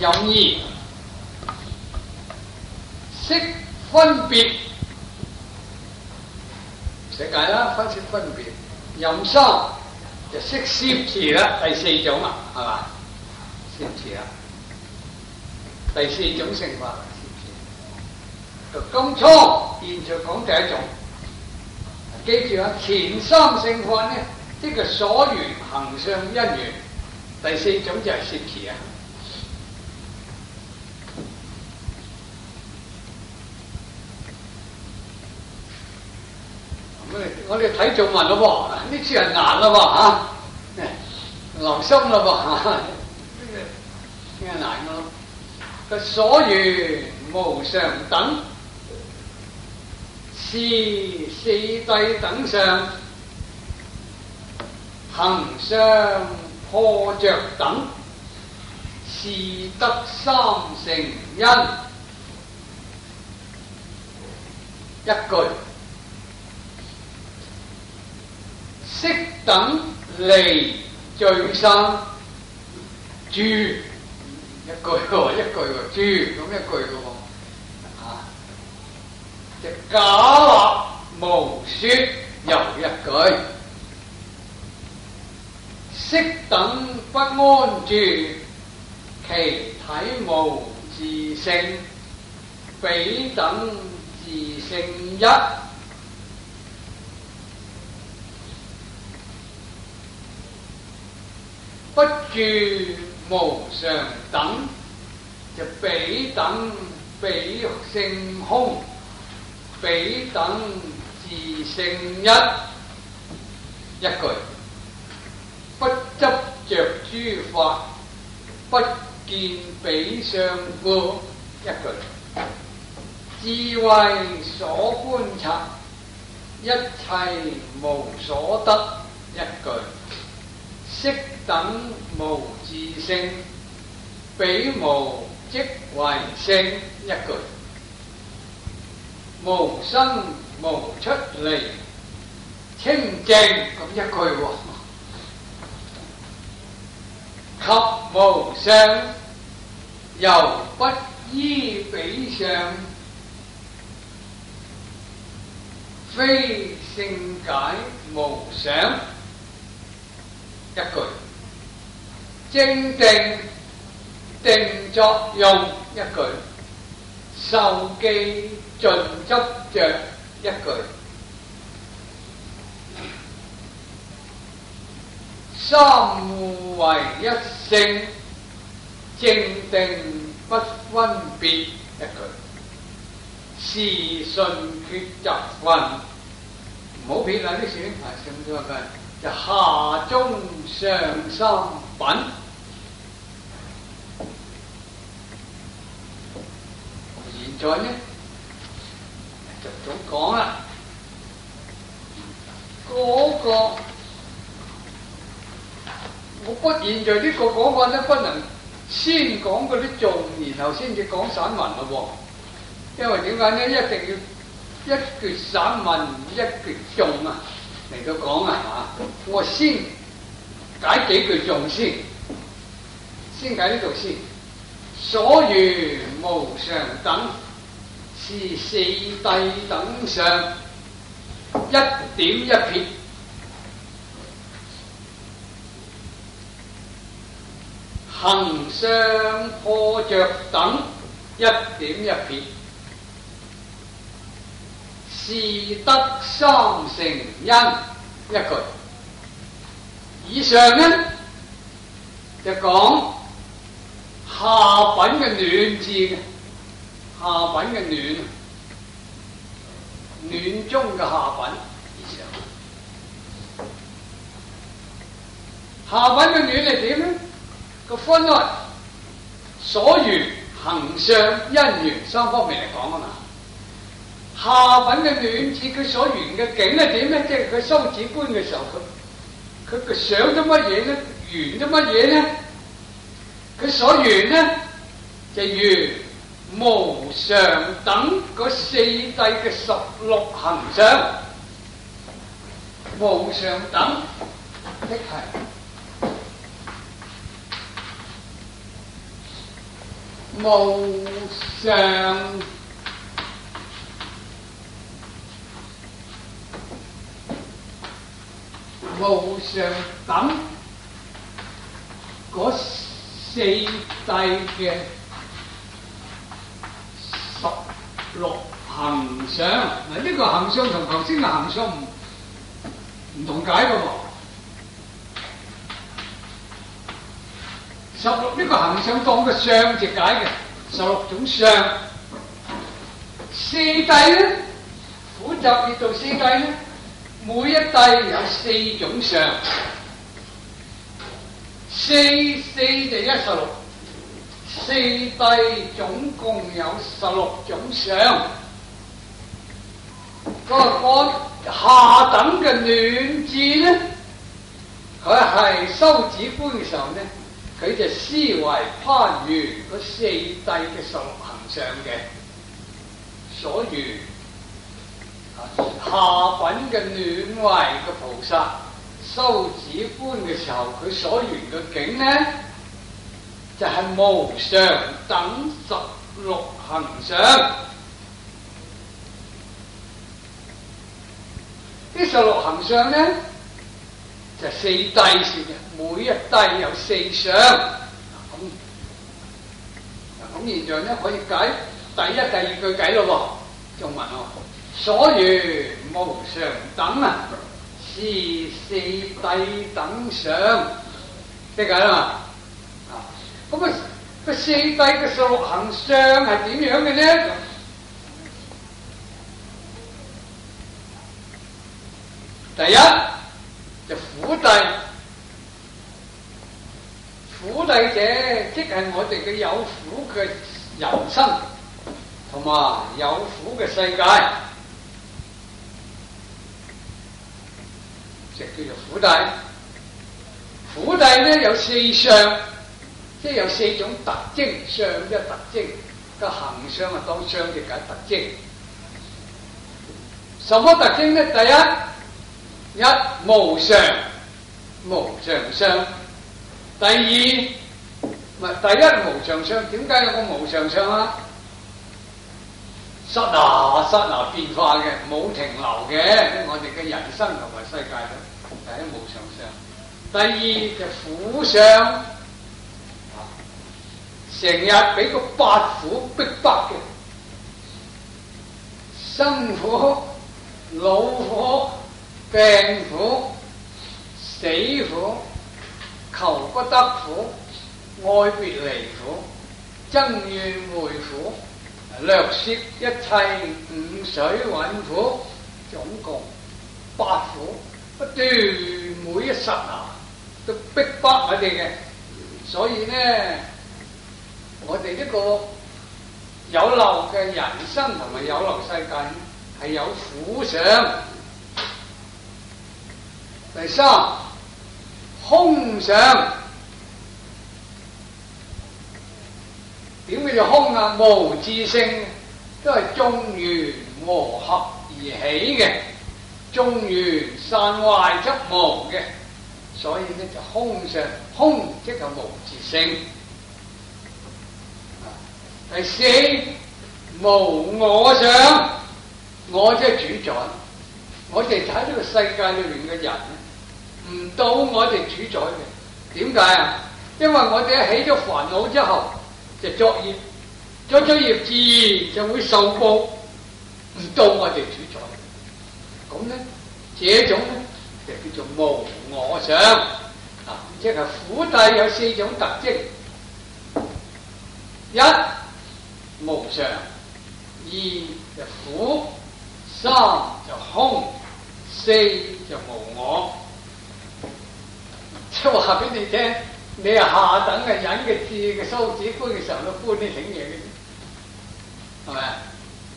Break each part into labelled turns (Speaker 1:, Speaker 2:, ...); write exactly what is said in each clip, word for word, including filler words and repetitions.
Speaker 1: 任意識分別，唔使解啦，分析分別。任三就識攝持啦，第四種啊，係嘛？攝持啦，第四種性法攝持。就今初現在講第一種，記住啊，前三性法呢，即係所緣行相因緣，第四種就係攝持啊。我哋睇做文咯喎，呢次係難咯喎嚇，留心咯喎嚇，呢個難咯。個所緣無常等，是四諦等相，行相破着等，是得三乘因。一句。色等離聚散住，一句喎，一句喎，住咁一句嘅喎，啊，就假立無說又一句，色等不安住，其體無自性，彼等自性一。不住無常等，就彼等彼性空，彼等自性一。一句，不執着諸法，不見彼相故。一句，智慧所觀察，一切無所得。一句，色等無自性，彼無即為性。一句，無生無出離，清淨咁一句喎。及無相，猶不依彼相，非性解無想。一句，正定定作用。一句，受記盡執着。一句，三互為一性，正定不分別。一句，是順決集分。唔好撇啦啲選，係上咗嘅。就下中上三品。現在呢就早講啦，嗰、那個我不現在呢個講法咧，不能先講嗰啲頌，然後先至講散文咯喎。因為點解呢？一定要一句散文一句頌啊嚟到講啊嚇，我先解幾句頌先，先解呢度先。所緣無常等，是四諦等相，一點一撇。行相破着等，一點一撇。是得三乘因。一句。以上呢就講下品嘅暖字嘅，下品嘅暖，暖中嘅下品。以上下品嘅暖係點呢？個分開所緣行相因緣三方面嚟講啊嘛。下品嘅暖字，佢所緣嘅境係點咧？即係佢修止觀嘅時候，佢佢佢想咗乜嘢咧？緣咗乜嘢咧？佢所緣咧就緣無常等嗰四諦嘅十六行相，無常等即係無常無常等嗰四諦嘅十六行相，嗱呢個行相同頭先嘅行相唔唔同解嘅喎。十六呢個行相當個相字解嘅，十六種相。四諦咧，苦集滅道四諦咧，每一諦有四種相，四四就一十六，四諦總共有十六種相。嗰個下等嘅暖智咧，佢係修止觀嘅時候咧，佢就思維攀緣嗰四諦嘅十六行相嘅所緣。下品嘅暖慧嘅菩薩修止觀嘅時候，佢所緣嘅境呢，就係、是、無常等十六行相。呢十六行相呢，就四諦算嘅，每一諦有四相。咁咁現象咧可以解第一、第二句解咯喎，仲問我所緣無常等啊，是四諦等相，即係解啦嘛。啊，咁啊個四諦嘅十六行相係點樣嘅呢？第一就苦諦，苦諦者即係我哋嘅有苦嘅人生同埋有苦嘅世界，就叫做苦諦。苦諦咧有四相，即係有四種特徵，相即係特徵，個行相啊當相就解特徵。什麼特徵咧？第一。一無常，無常相。第二，唔係第一無常相，點解有個無常相啊？剎那剎那變化嘅，冇停留嘅，我哋嘅人生同埋世界都第一無常相。第二就苦相，成日俾個八苦逼迫嘅，生苦、老苦、病苦、死苦、求不得苦、愛別離苦、憎怨會苦、略攝一切五水蘊苦，總共八苦，不斷每一剎那都逼迫我哋嘅。所以呢，我哋呢個有漏嘅人生同埋有漏世界係有苦相。第三，空相。點叫做空啊？無自性，都係眾緣和合而起嘅，眾緣散壞則無嘅，所以咧就空相。空即係無自性。第四，無我相。我即係主宰，我哋睇呢個世界裏面嘅人唔到我哋主宰嘅。點解啊？因為我哋一起咗煩惱之後就作業，作咗業自然就會受報，唔到我哋主宰。咁咧，這種咧就叫做無我相啊！即係苦諦有四種特徵：一無常，二就苦，三就空，四就無我。即係話俾你聽，你係下等嘅人嘅智嘅修止觀嘅時候，都觀呢種嘢嘅啫，係咪啊？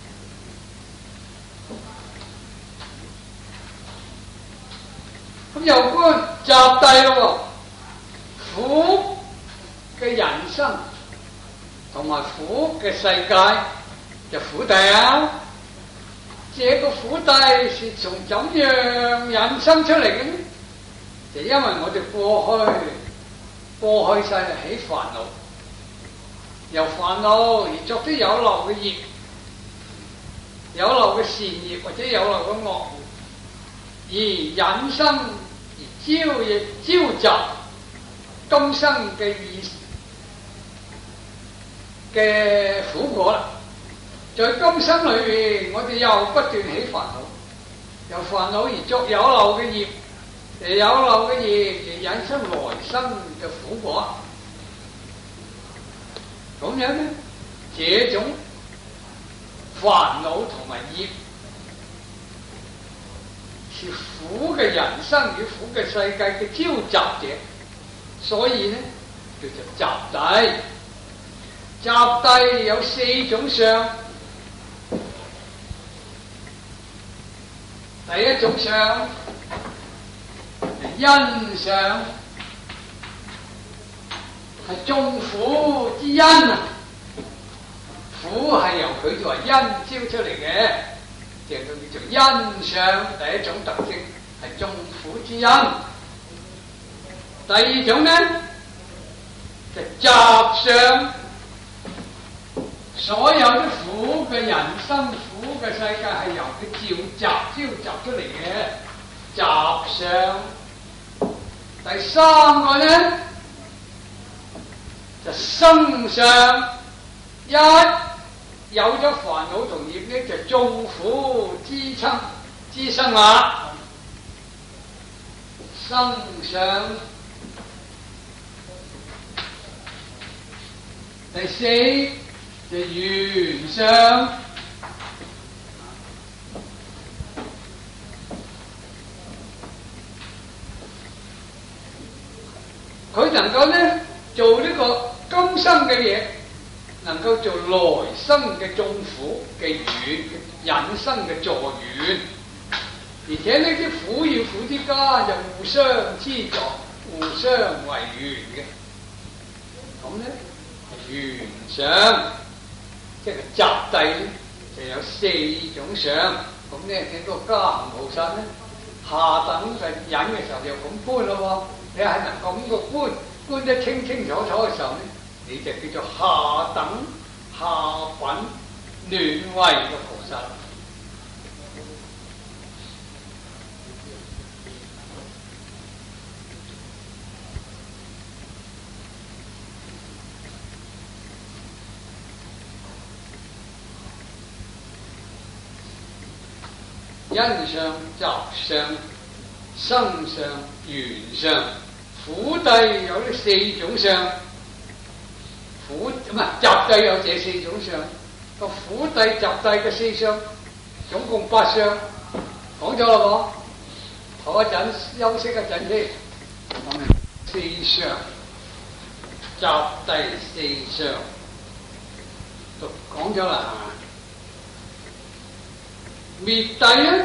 Speaker 1: 咁又觀集諦咯，苦嘅人生同埋苦嘅世界就苦諦啊！這個苦諦是從怎樣引生出嚟嘅呢？就因為我哋過去過去世起煩惱， 由煩惱而作啲有漏嘅業，有漏嘅善業或者有漏嘅惡業，而引生而招亦招集今生嘅意嘅苦果啦。在今生裏邊，我哋又不斷起煩惱，由煩惱而作有漏嘅業，誒有漏嘅業而引生來生嘅苦果。咁樣呢，這種煩惱同埋業是苦嘅人生與苦嘅世界嘅招集者，所以呢叫做集諦。集諦有四種相，第一種相因相，係眾苦之因啊！苦係由佢作為因招出嚟嘅，就叫做因相。第一種特徵係眾苦之因。第二種呢就集相，所有啲苦嘅人生、苦嘅世界係由佢召集、招集出嚟嘅集相。第三個呢就生相，一有咗煩惱同業呢，就眾苦之生之生啦。生相。第四就緣相，佢能夠呢做呢個今生嘅嘢，能夠做來生嘅眾苦嘅緣引生嘅助緣，而且呢啲苦與苦之間就互相資助、互相為緣嘅。咁呢緣相，即係集諦咧，就有四種相。咁呢呢個加行菩薩呢，下等嘅引嘅時候就咁觀咯喎，你係能咁個觀。觀得清清楚楚嘅時候呢，你就叫做下等下品暖慧嘅菩薩。因相、集相、生相、緣相。苦諦有呢四種相，苦唔係集諦有這四種相。個苦諦、集諦嘅四相，總共八相，講咗啦噃。唞一陣，休息一陣先。四相，集諦四相，都講咗啦，係嘛？滅諦咧？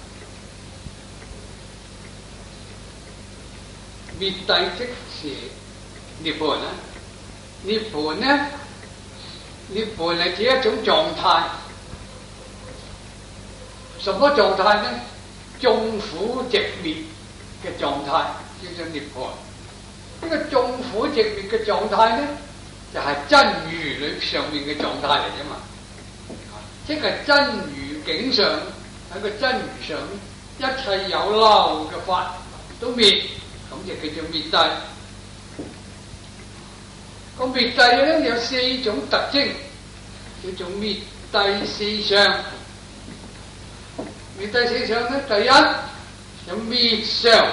Speaker 1: 滅諦即是涅槃啦。涅槃呢？涅槃係指一種狀態。什麼狀態呢？眾苦寂滅嘅狀態叫做涅槃。呢個眾苦寂滅嘅狀態呢，就係真如裏上面嘅狀態嚟啫嘛。即係真如境上，喺個真如上，一切有漏嘅法都滅。咁就叫做滅諦。個滅諦咧有四種特徵，叫做滅諦四相。滅諦四相咧，第一有滅相，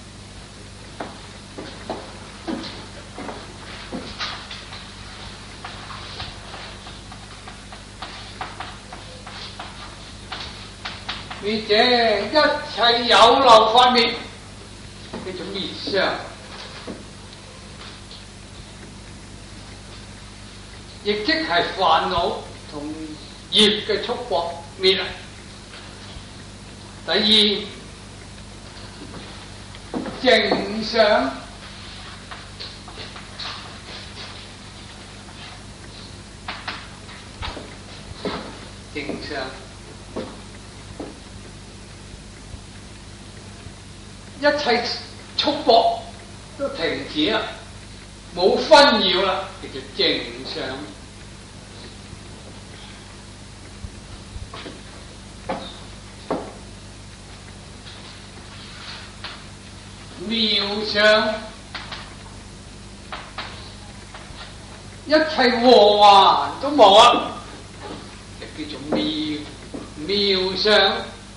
Speaker 1: 滅者一切有漏法滅。叫做滅相，亦即係煩惱同業嘅束縛滅啦。第二，淨相，淨相。一切束縛都停止啦， 冇紛擾啦，叫做正相。妙相，一切和還都冇啦，就叫做妙妙相。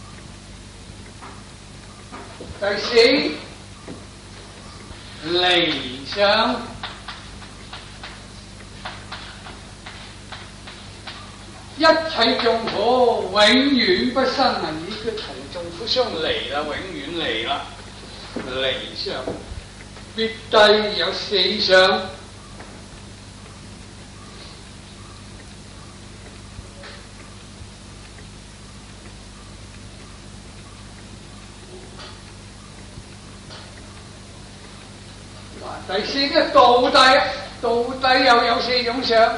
Speaker 1: 第四，離相，一切眾苦永遠不生啊！呢個同眾苦相離啦，永遠離啦。離相，必低有四相。第四個道諦，道諦又有四種相。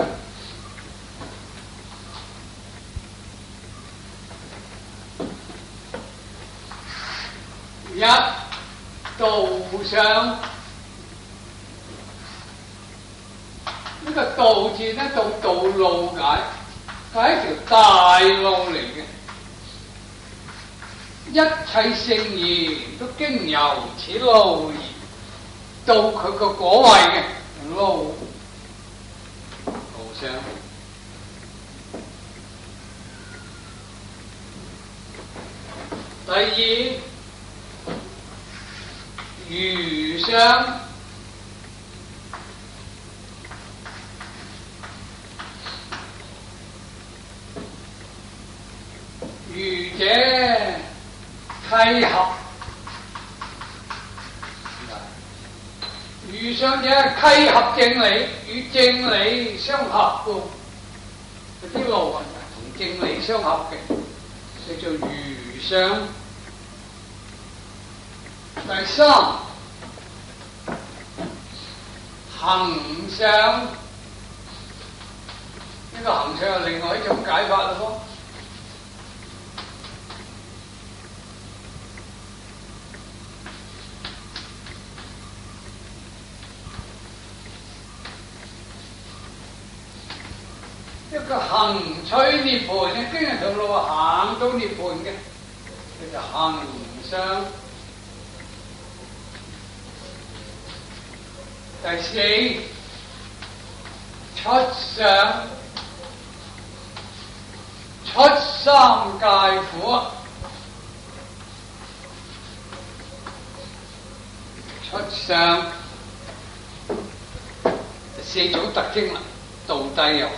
Speaker 1: 一道相，呢個道字呢，到道路解，係一條大路嚟嘅。一切聖賢都經由此路而到佢個果位嘅路，道相。第二，餘相，餘者契合，餘相者契合正理，與正理相合嘅，嗰啲路係同正理相合嘅，叫做餘相。第三，行相，呢個行相係另外一種解法啦噃。一個行取涅槃嘅，經日條路行到涅槃嘅，叫做行相。第四，出相，出三界苦，出相四種特徵啦，道諦有。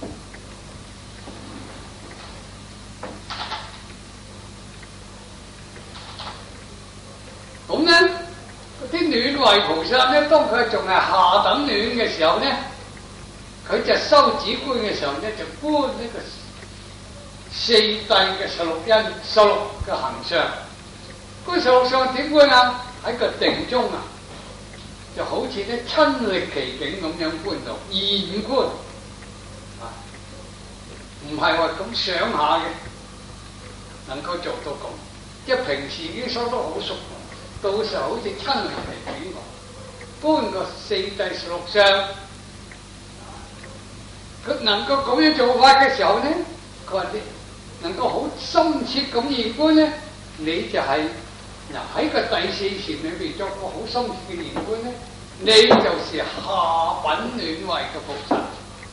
Speaker 1: 咁呢？啲暖慧菩薩咧，當佢仲係下等暖嘅時候咧，佢就修止觀嘅時候咧，就觀呢個四諦嘅十六因、十六嘅行相。觀十六相點觀啊？喺個定中啊，就好似咧親歷其境咁樣觀到現觀啊，唔係話咁想下嘅，能夠做到咁。即係平時已經修得好熟。到時候好似親歷其境咁，觀個四諦十六相，佢能夠咁樣做法嘅時候咧，佢話你能夠好深切咁現觀咧，你就係嗱喺個第四禪裏邊作個好深切嘅現觀咧，你就是下品暖慧嘅菩薩。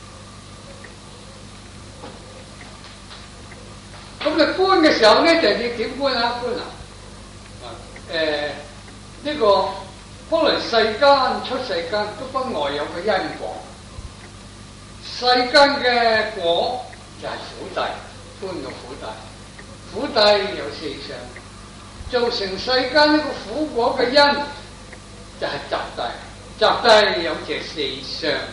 Speaker 1: 咁你觀嘅時候咧，就你點觀啊？觀啊！誒呢、呃這個本來世間出世間都不外有個因果，世間嘅果就係苦諦，觀個苦諦，苦諦有四相，造成世間呢個苦果嘅因就係集諦，集諦有這四相。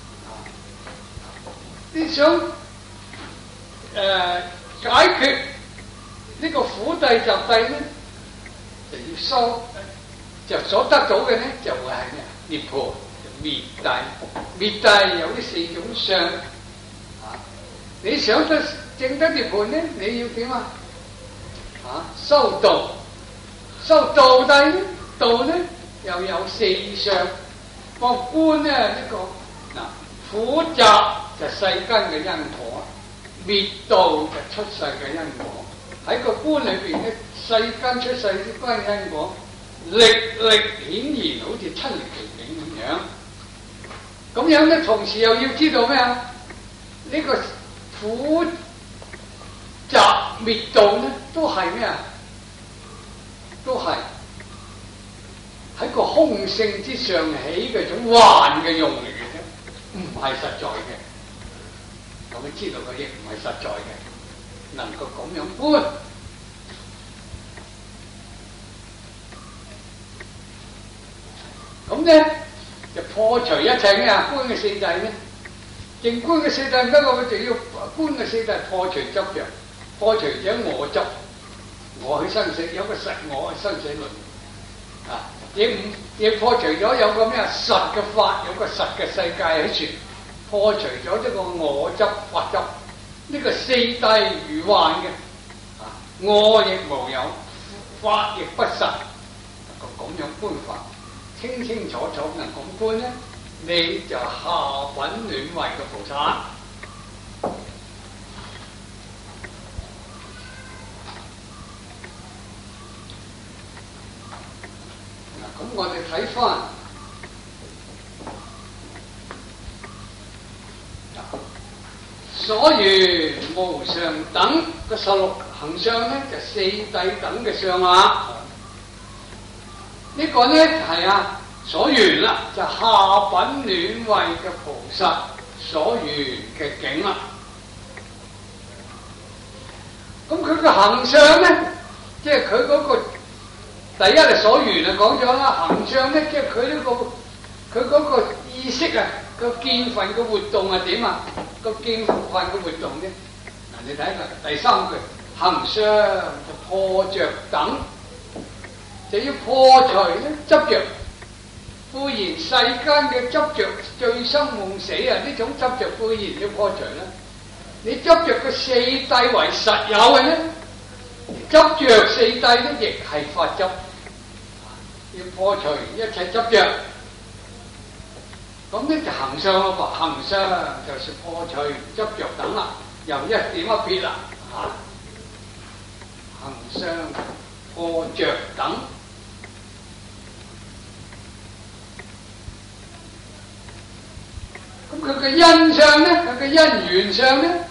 Speaker 1: 你想誒、呃、解決呢個苦諦集諦咧？就要修，就所得到嘅咧，就會係咩？涅槃、滅諦，滅諦有呢四種相。啊，你想得證得涅槃咧，你要點啊？啊，修道，修道諦咧，道咧又有四相。 個觀咧呢、這個嗱苦集就世間嘅因果，滅道就出世嘅因果。喺個觀裏邊咧，世間出世啲關因果，歷歷顯現，好似親歷其境咁樣。咁樣咧，同時又要知道咩啊？呢、這個苦集滅道咧，都係咩啊？都係喺個空性之上起嘅種幻嘅用嚟嘅啫，唔係實在嘅。咁你知道佢亦唔係實在嘅，能夠咁樣觀。咁咧就破除一切咩啊？觀嘅四諦咧，淨觀嘅四諦唔得，我就要觀嘅四諦破除執着，破除咗我執。我去生死，有個實我嘅生死論啊！亦唔亦破除咗有個咩啊實嘅法，有個實嘅世界喺處，破除咗呢個我執法執，呢、這個四諦如幻嘅啊，我亦無有，法亦不實，個咁樣觀法，清清楚楚能咁觀咧，你就下品暖慧嘅菩薩。咁我哋睇翻所緣無常等嘅十六行相咧，就四諦等嘅相啦。呢個咧係啊所緣啦，就下品暖慧嘅菩薩所緣嘅境啦。咁佢嘅行相咧，即係佢嗰個。第一係所緣啊，講咗啦。行相咧，即係佢呢個佢嗰個意識啊，個見分嘅活動係點啊？個見分嘅活動咧，嗱你睇下第三句，行相就破着等，就要破除咧執着。固然世間嘅執着醉生夢死啊，呢種執着固然要破除啦。你執着個四諦為實有嘅咧，執着四諦咧亦係法執。要破除一切執着，咁呢就行相咯噃，行相就是破除執着等啦，又一點一撇啦，啊，行相破着等，咁佢嘅因相咧，佢嘅因緣相咧？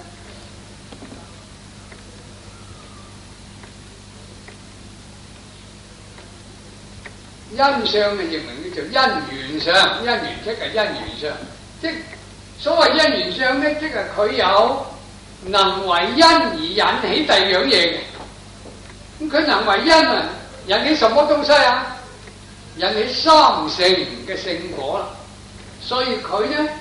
Speaker 1: 因相嘅譯名叫做因緣相，因緣即係因緣相，即所謂因緣相咧，即係佢有能為因而引起第二樣嘢嘅。咁佢能為因啊，引起什麼東西啊？引起三乘嘅聖果啦。所以佢咧，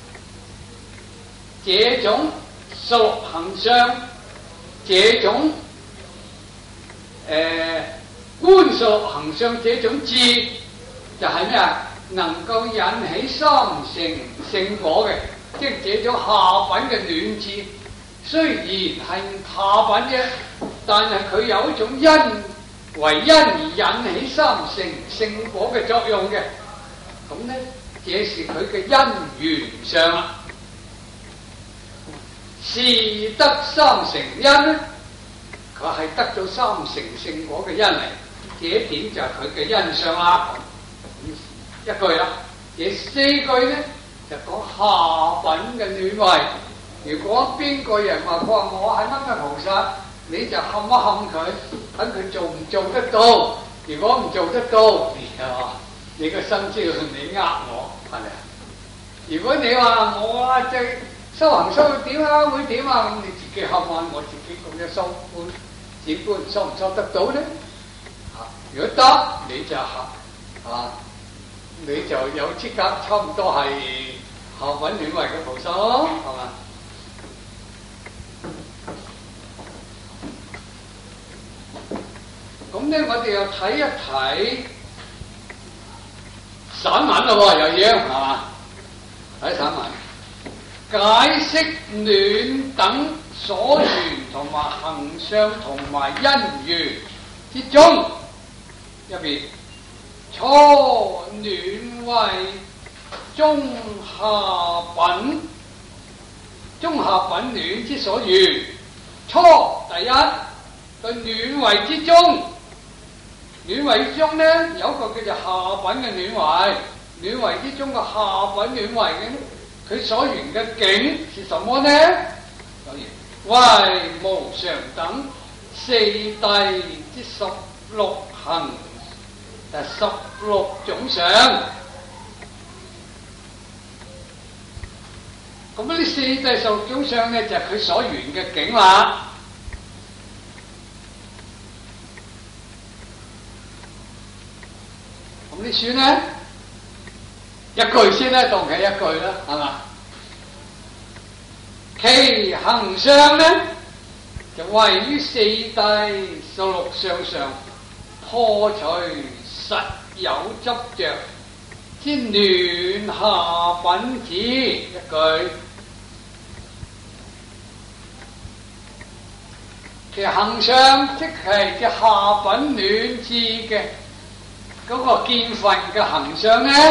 Speaker 1: 這種十六行相，這種誒。呃觀十六行相這種智就係咩啊？能夠引起三乘聖果嘅，即係這種下品嘅暖智。雖然係下品啫，但係佢有一種因為因而引起三乘聖果嘅作用嘅。咁咧，這是佢嘅因緣相啦。是得三乘因咧，佢係得到三乘聖果嘅因嚟。這一點就係佢嘅因相啦，一句啦。這四句咧就講下品嘅暖慧。如果邊個人話佢話我係乜乜菩薩，你就冚一冚佢，等佢做唔做得到。如果唔做得到，你啊，你個心知道你呃我，係咪啊？如果你話我啊，即係修行修到點啊，會點啊，咁你自己冚下我自己咁樣修觀，自觀收唔收得到咧？如果得，你就啊，你就有資格，差唔多係下品暖慧嘅菩薩咯，係嘛？咁咧，我哋又睇一睇散文咯，又要係嘛？睇散文，解釋暖等所緣同埋行相同埋因緣之中。入邊初暖慧中下品，中下品暖之所緣。初第一對暖位之中，暖位之中呢有一個叫做下品嘅暖位，暖位之中嘅下品暖位嘅，佢所緣嘅境是什麼呢？所以為無常等四諦之十六行，就十六種相。咁呢四諦十六種相呢，就係佢所緣嘅境啦。咁呢算呢一句先啦，當佢一句啦，係嘛？其行相呢，就位於四諦十六相上，破除實有執着之暖下品智一句。其行相即係嘅下品暖智嘅嗰個見分嘅行相呢，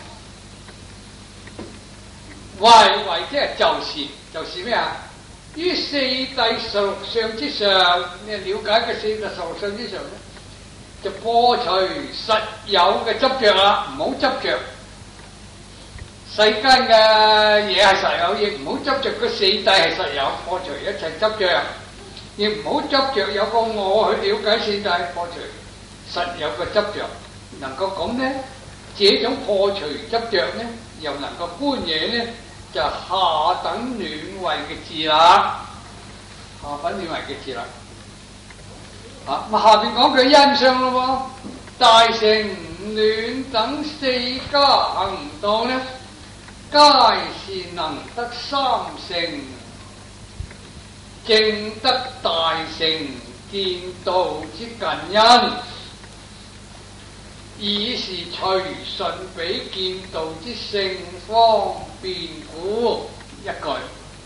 Speaker 1: 為為即係就是就是咩啊？於四諦十六相之上，你了解嘅四諦十六相之上呢，就破除實有嘅執着啦，唔好執着世間嘅嘢係實有，亦唔好執着個四諦係實有，破除一切執着，亦唔好執着有個我去了解四諦，破除實有嘅執着。能夠咁呢，這種破除執着呢，又能夠觀嘢呢，就下等暖位嘅智啦，下品暖位嘅智啦。啊，咁下邊講句欣相咯喎，大乘暖等四家行道呢，皆是能得三乘，證得大乘見道之近因。以是隨順彼見道之勝方便故，一句。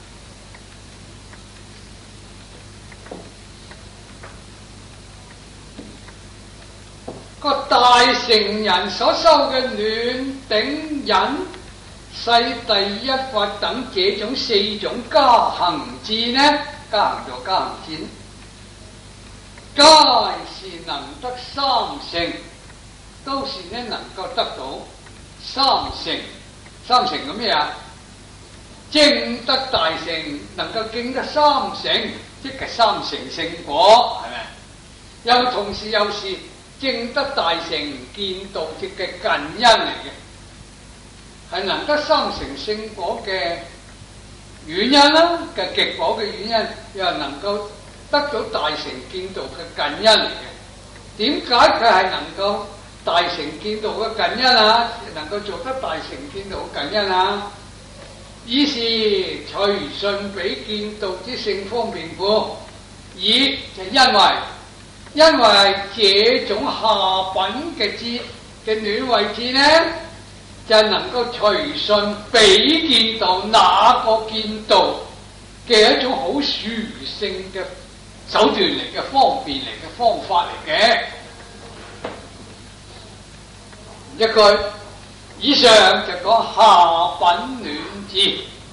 Speaker 1: 個大乘人所修嘅暖頂忍世第一法等這種四種加行智呢，加行就加行智呢，皆是能得三乘。都是呢能夠得到三乘，三乘嘅咩啊？證得大乘，能夠證得三乘，即係三乘聖果，係咪？又同時又是證得大乘見道之嘅近因嚟嘅，係能得三乘聖果嘅原因啦，嘅極果嘅原因，又能夠得到大乘見道嘅近因嚟嘅。點解佢係能夠大乘見道嘅近因啊？能夠做得大乘見道嘅近因啊？以是隨順彼見道之勝方便故，以就因為因為這種下品嘅智嘅暖位智呢，就能夠隨順彼見道那個見道嘅一種好殊勝嘅手段嚟嘅，方便嚟嘅，方法嚟嘅。一句以上就講下品暖智，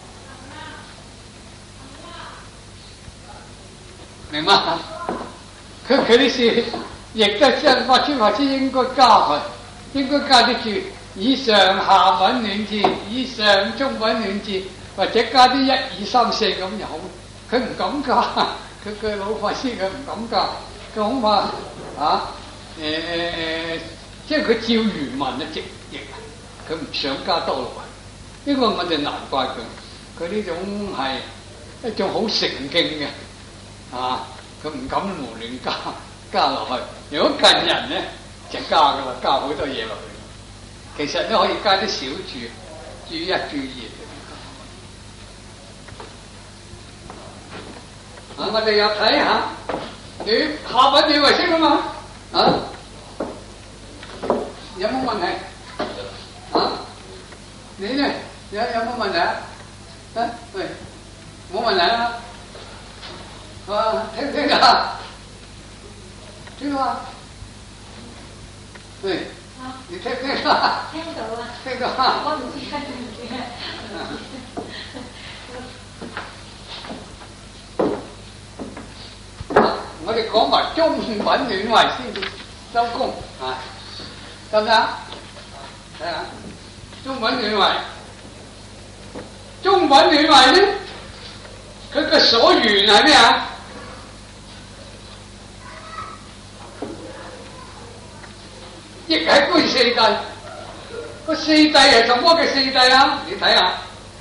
Speaker 1: 明嗎？佢佢啲事亦都真法師法師應該加佢，應該加啲注以上下品暖智，以上中品暖智，或者加啲一二三四咁就好。佢唔敢加，佢佢老法師佢唔敢加，佢恐怕啊誒誒誒，即係佢照原文嘅直譯，佢唔想加多落去。呢個我就難怪佢，佢呢種係一種好誠敬嘅啊。佢唔敢胡亂加加落去。如果近人咧就加噶啦，加好多嘢落去。其實都可以加啲小注，注一注二。啊，我哋又睇下你下品你為識啊嘛？啊，有冇問題？啊，你咧有有冇問題啊？啊，喂，冇問題啊？啊，聽唔聽啊？聽到啊？對，啊，你聽唔聽啊？聽到啊，聽到啊。我唔知聽唔中品暖胃先至收工啊，得唔得啊？睇下中品暖胃，中品暖胃咧，佢嘅所緣係咩啊？亦係觀四諦，個四諦係什麼嘅四諦啊？你睇下，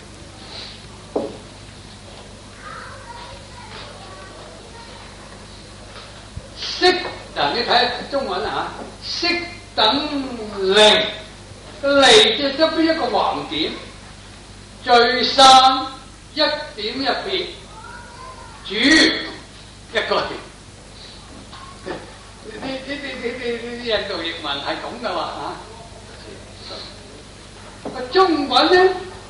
Speaker 1: 色嗱，你睇下中文啊，色等離，個離即係側邊一個橫點，聚散一點一撇，主一個點。呢呢呢呢呢印度譯文係咁噶嘛嚇？個中文咧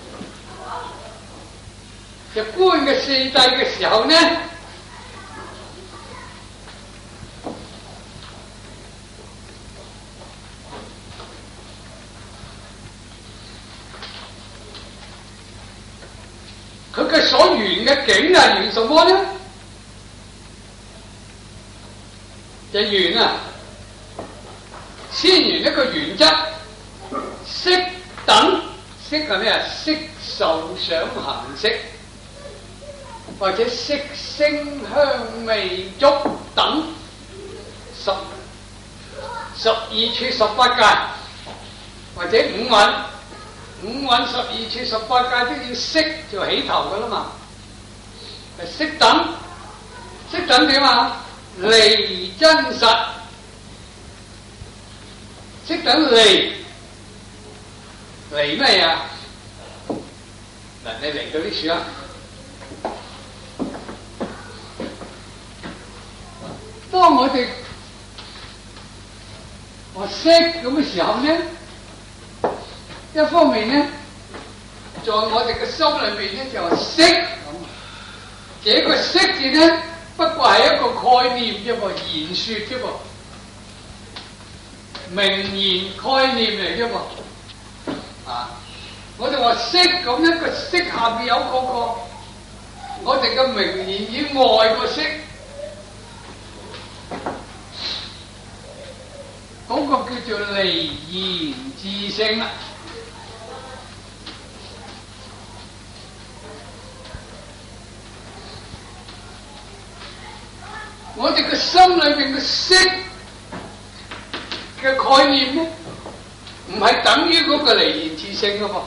Speaker 1: 就觀嘅四諦嘅時候咧，佢嘅所緣嘅境係緣什麼咧？就緣啊，先緣一個原則，色等，色係咩啊？色受想行識，或者色聲香味觸等十十二處十八界，或者五蘊，五蘊十二處十八界都要色就起頭噶啦嘛，係色等，色等點啊？離真實，識等離，離咩啊？嗱，你嚟到呢處啊，當我哋話識咁嘅時候咧，一方面咧，在我哋嘅心裏邊咧就話識咁，這個識字咧。不過係一個概念啫噃，言說啫噃，名言概念嚟啫噃。啊，我哋話識咁一個識下邊有嗰個，我哋嘅名言以外個識，嗰個叫做離言自性啦。我哋嘅心裏邊嘅識嘅概念咧，唔係等於嗰個離言自性噶噃。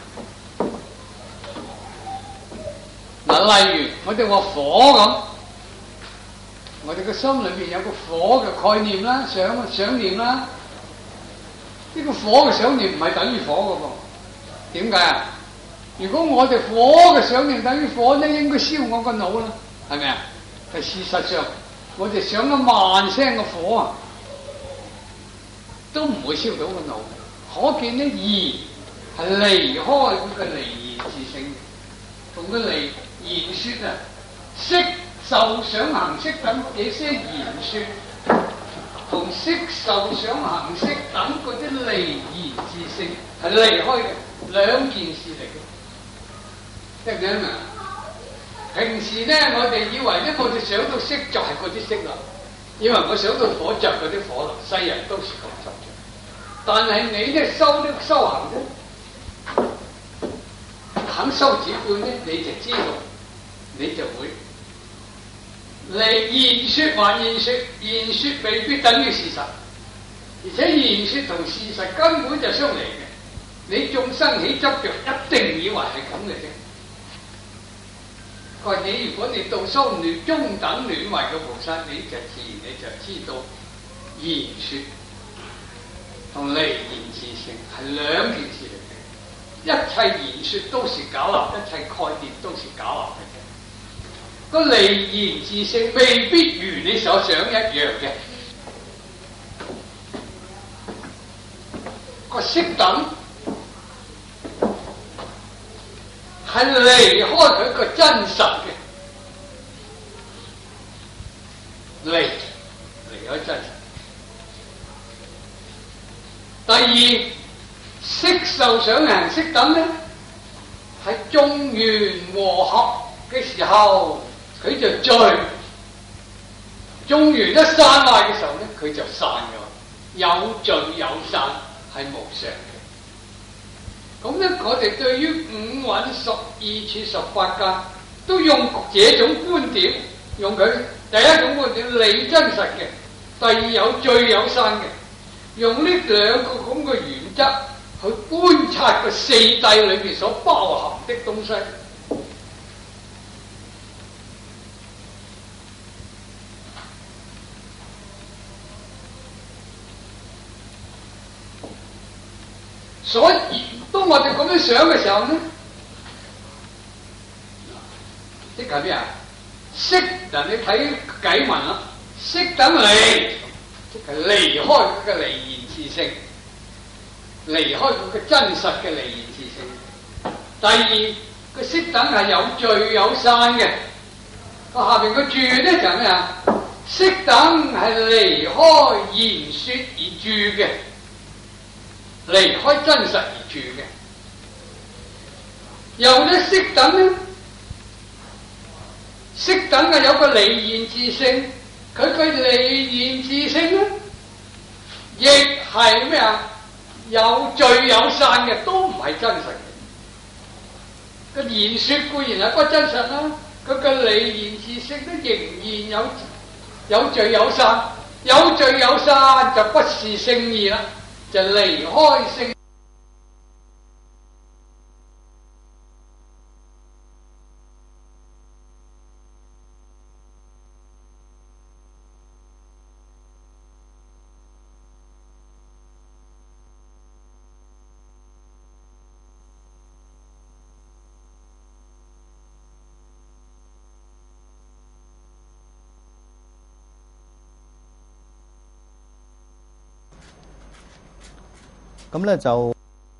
Speaker 1: 嗱，例如我哋話火咁，我哋嘅心裏邊有個火嘅概念啦，想想念啦。呢個火嘅想念唔係等於火噶噃。點解啊？如果我哋火嘅想念等於火咧，應該燒我個腦啦，係咪啊？係事實上。我哋想一萬聲嘅火啊，都唔會燒到個腦。可見呢言係離開嗰個離言自性，同個離言說啊，色受想行識等這些言說，同色受想行識等嗰啲離言自性係離開嘅兩件事嚟嘅，聽唔聽啊？平時咧，我哋以為咧，我哋想到色就係嗰啲色啦，以為我想到火着嗰啲火啦，世人都是咁執着。但係你咧修呢修行咧，肯修止觀咧，你就知道，你就會嚟言說還言說，言說未必等於事實，而且言說同事實根本就相離嘅。你眾生起執着，一定以為係咁嘅啫。佢話你如果你到修暖中等暖位嘅菩薩，你就自然你就知道言說同離言自性係兩件事嚟嘅。一切言說都是假立，一切概念都是假立嘅啫。個離言自性未必如你所想一樣嘅。個色等係離開佢個真實嘅，離離開真實。第二，色受想行識等咧，係眾緣和合嘅時候，佢就聚， 種完一散壞嘅時候咧，佢就散㗎，有聚有散係無常嘅。咁咧，我哋對於五蘊、十二處、十八界都用這種觀點，用佢第一種觀點理真實嘅，第二有聚有散嘅，用呢兩個咁嘅原則去觀察個四諦裏面所包含的東西。所以當我哋咁樣想嘅時候咧，即係咩啊？識嗱，你睇偈文啦，識等離，即係離開佢嘅離言自性，離開佢嘅真實嘅離言自性。第二，個識等係有聚有散嘅。個下邊個住咧就係咩啊？識等係離開言說而住嘅。離開真實而住嘅，有咧識等咧，識等係有個離言自性，佢嘅離言自性咧，亦係咩啊？有聚有散嘅，都唔係真實嘅。個言說固然係不真實啦，佢嘅離言自性都仍然有有聚有散，有聚有散就不是聖義啦。就離開聖。
Speaker 2: 咁咧就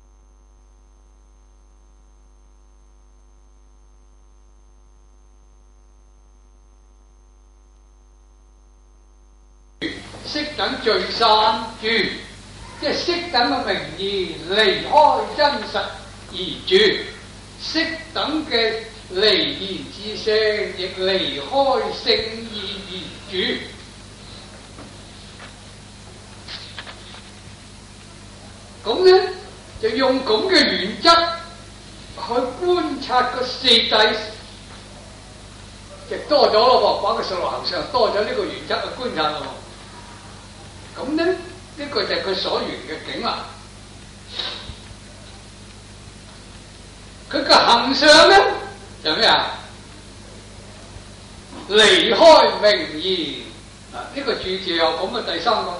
Speaker 1: 識等聚散住，即係識等嘅名義離開真實而住，識等嘅離言自性亦離開聖義而住。咁咧就用咁嘅原則去觀察個四諦，就多咗咯喎，把個數落行上多咗呢個原則去觀察咯。咁咧呢、呢個就係佢所緣嘅境啦。佢個行相咧就咩啊？離開名義啊！呢、呢個住字又咁嘅第三個。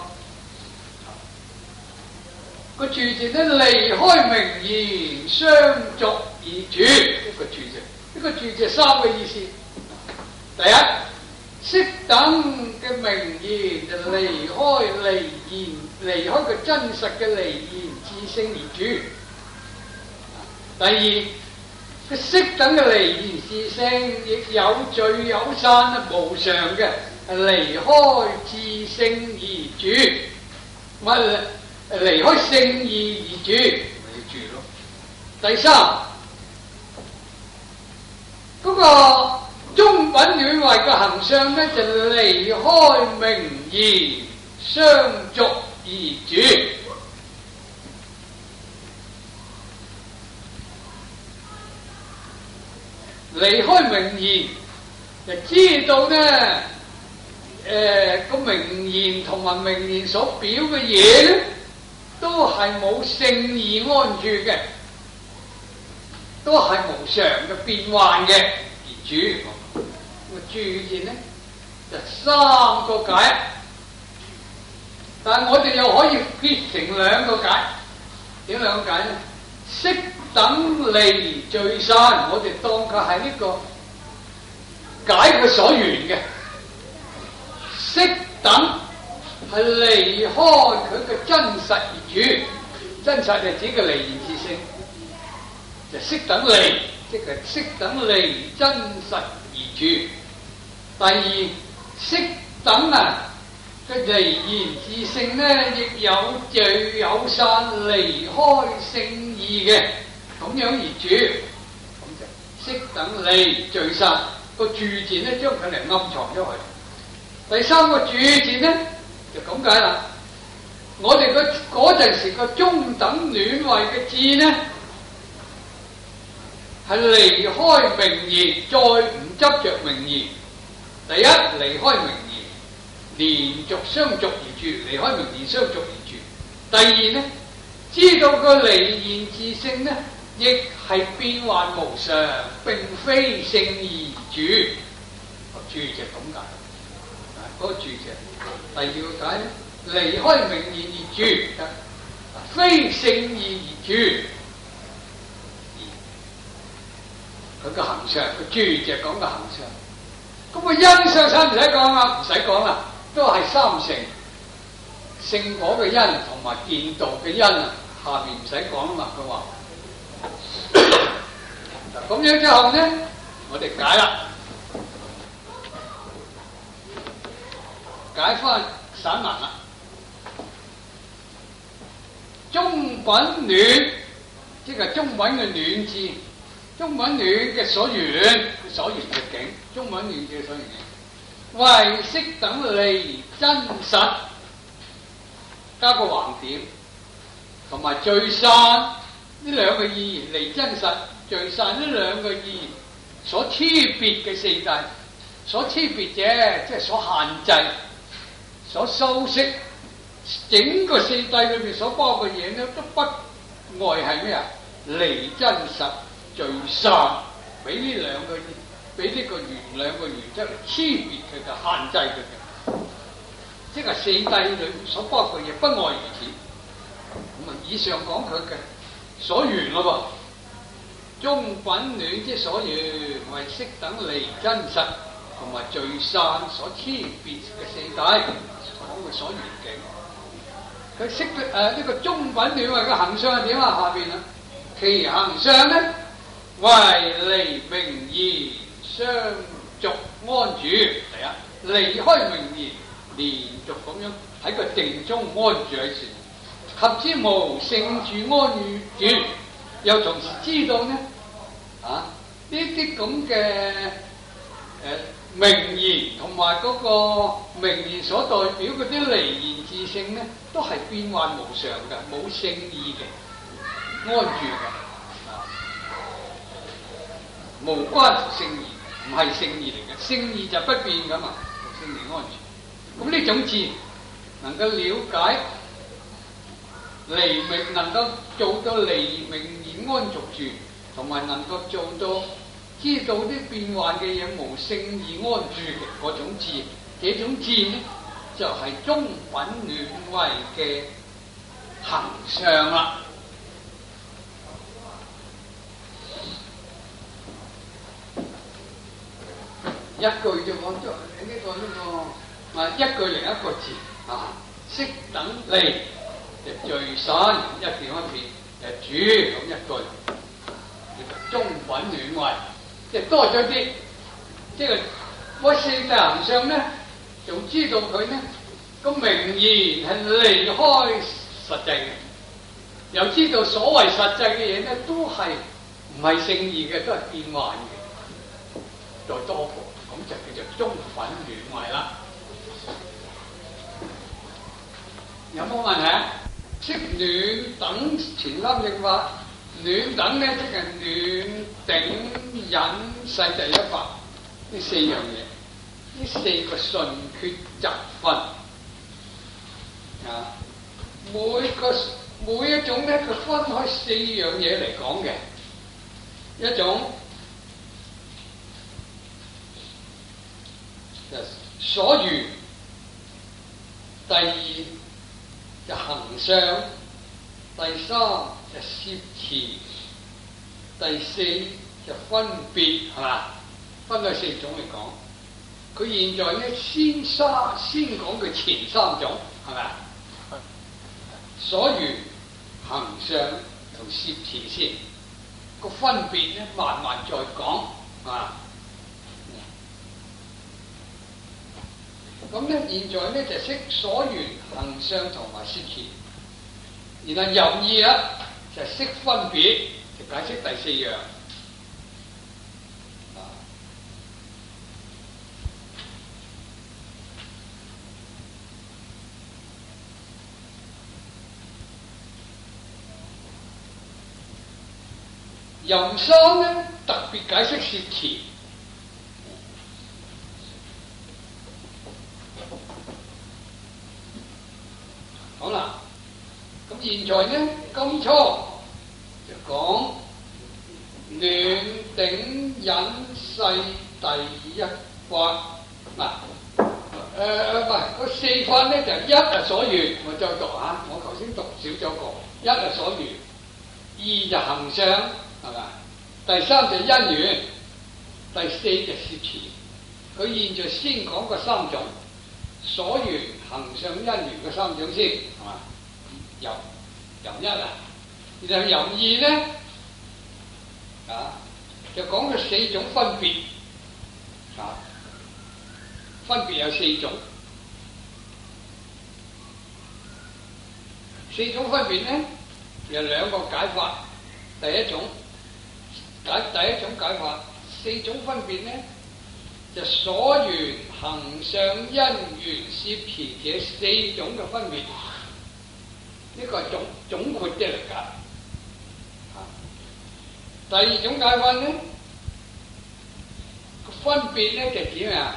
Speaker 1: 個住字咧離開名言相續而住，一個住字，呢個住字三個意思。第一，識等嘅名言就離開離言，離開個真實嘅離言自性而住。第二，個識等嘅離言自性亦有聚有散啊，無常嘅，係離開自性而住，乜？離開聖義而住，咪要住咯。第三，嗰、那個中品斷壞嘅行相咧，就離開名義相續而住。離開名義，就知道咧，誒、呃、個名言同埋名言所表嘅嘢咧，都係冇聖義安住嘅，都係無常嘅變幻嘅而住。咁啊住字呢就三個解，但係我哋又可以結成兩個解。點兩個解呢？識等離聚散，我哋當佢係呢個解佢所緣嘅。識等係離開佢嘅真實而住，真實就指個離言自性，就識等離，即係識等離真實而住。第二，識等啊嘅離言自性咧，亦有聚有散，離開聖義嘅，咁樣而住。咁就識等離聚散個住字咧，將佢嚟暗藏咗去。 第三個住字呢，就咁解啦。我哋個嗰陣時個中等暖位嘅字呢，係離開名義，再唔執着名義。第一，離開名義，連續相續而住，離開名義相續而住。第二呢，知道個離言自性呢，亦係變幻無常，並非聖義而住。住就咁解，嗰、那個住就第二個解呢，離開名義而住，非聖義而住。佢個行相，個住就講個行相。咁個因相使唔使講啊？唔使講啦，都係三成聖果嘅因同埋見道嘅因啊。下邊唔使講啊嘛，佢話嗱咁樣之後呢，我哋解啦，解翻散文啦。中品暖，即係中品嘅暖字。中品暖嘅所緣，所緣嘅境，中品暖嘅所緣境，為色等離真實，加個橫點，同埋聚散呢兩個意義，離真實、聚散呢兩個意義所區別嘅四諦，所區別者即係所限制、所修飾，整個四諦裏面所包括嘢咧，都不外係咩啊？離真實。聚散，俾呢兩個，俾呢個原兩個原則嚟區別佢嘅限制佢嘅，即係四諦裏面所包括嘅不外如此。咁啊，以上講佢嘅所緣咯噃，中品暖之所緣，為色等離真實同埋聚散所區別嘅四諦，講嘅所緣境。佢識誒呢個中品暖為嘅行相係點啊？下邊啊，其行相咧，為離名義相續安住。第一，離開名義，連續咁樣喺個定中安住喺處，及之無聖住安住，又同時知道呢啊呢啲咁嘅誒名義同埋嗰個名義所代表嗰啲離言自性呢，都係變幻無常嘅，冇聖義嘅，安住嘅。無關乎聖義，唔係聖義嚟嘅，聖義就不變噶嘛，聖義安住。咁呢種字能夠了解離名，能夠做到離名而安住住，同埋能夠做到知道啲變幻嘅嘢無聖義安住嘅嗰種字，這種字呢就係、是、中品暖位嘅行相啦。一句就講咗呢個呢個啊，一句另一個字啊，色等離就聚散，一點一撇就住咁一句，叫做中品暖位，即係多咗啲，即係嗰四諦行相咧，仲知道佢呢個名義係離開實際嘅，又知道所謂實際嘅嘢咧都係唔係聖義嘅，都係變幻嘅，再多個。咁就叫做中品暖位啦。有冇問題啊？色暖等前三正法，暖等咧即係暖頂忍世第一法，呢四樣嘢，呢四個順缺雜分啊。每個每一種咧，佢分開四樣嘢嚟講嘅，一種。所緣，第二就行相，第三就攝持，第四就分別，係嘛？分咗四種嚟講，佢現在咧先三先講佢前三種，係咪啊？所緣、行相同攝持先，個分別咧慢慢再講，係嘛？咁咧，現在咧就識所緣、行相同埋攝持，然後由意啦，就識分別，就解釋第四樣。 任三咧特別解釋涉詞。好啦，咁現在呢，今初就講暖頂隱世第一法。嗱，誒唔係個四法咧就一係所緣，我再讀嚇，我頭先讀少咗個，一係所緣，二就行相，係咪？第三就因緣，第四就攝持。佢現在先講個三種，所緣、行相、因緣嘅三種先，係嘛？由由一啊，然後由二咧啊，就講佢四種分別啊，分別有四種，四種分別咧有兩個解法。第一種解第一種解法，四種分別咧就所緣、行相、因緣、攝持這四種嘅分別。呢個係總總括啲嚟㗎。第二種解法咧，個分別咧就點啊？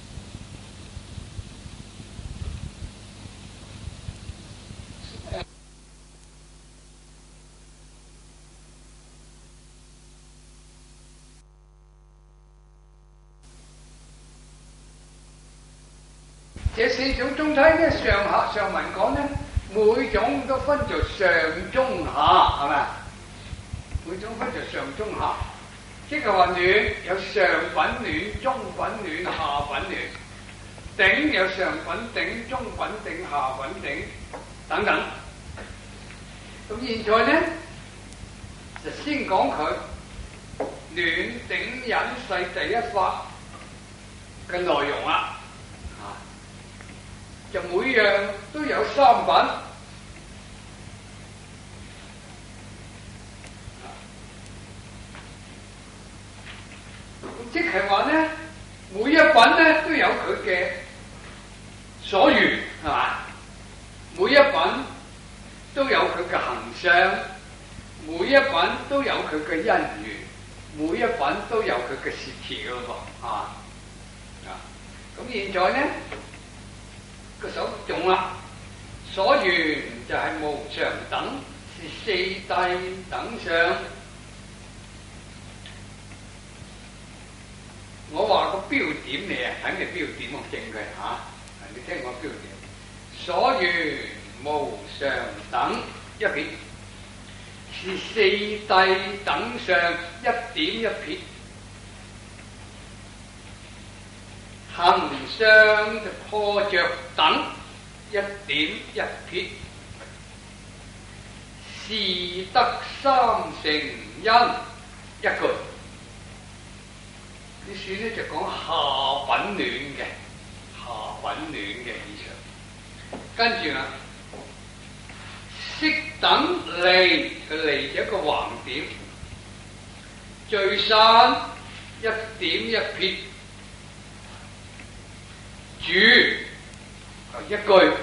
Speaker 1: 這四種中體咧，上下上文講咧，每種都分做上中下，係咪？每種分做上中下，即係話暖有上品暖、中品暖、下品暖；頂有上品頂、中品頂、下品頂等等。咁現在咧就先講佢暖頂隱世第一法嘅內容啦。就每樣都有三品，即係話咧，每一品咧都有佢嘅所緣，係嘛？每一品都有佢嘅行相，每一品都有佢嘅因緣，每一品都有佢嘅攝持嘅咯噃，啊啊！咁現在咧。個首種啦，所緣就係無常等，是四諦等相。我話個標點你啊，睇你標點我證佢嚇，你聽我標點。所緣無常等一撇，是四諦等相一點一撇。行相就破着等一點一撇，是得三成因一句。呢書咧就講下品暖嘅，下品暖嘅以上。跟住啊，色等離，佢離咗一個橫點，聚散一點一撇。住一句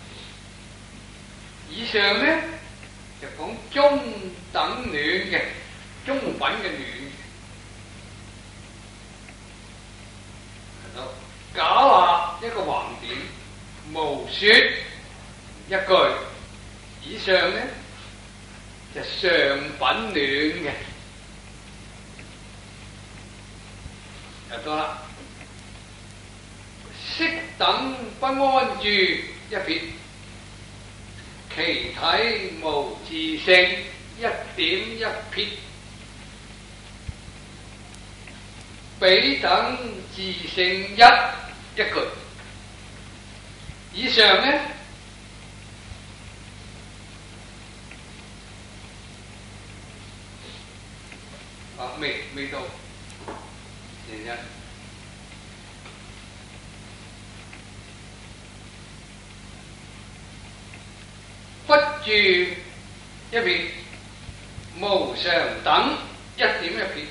Speaker 1: 以上咧，就講中等暖嘅，中品嘅暖。假立一個橫點，無說一句以上咧，就上品暖嘅，就多啦。色等不安住一撇，其體無自性一點一撇，彼等自性一一句。以上呢，啊未未到，先生。不住一撇，無常等一點一撇，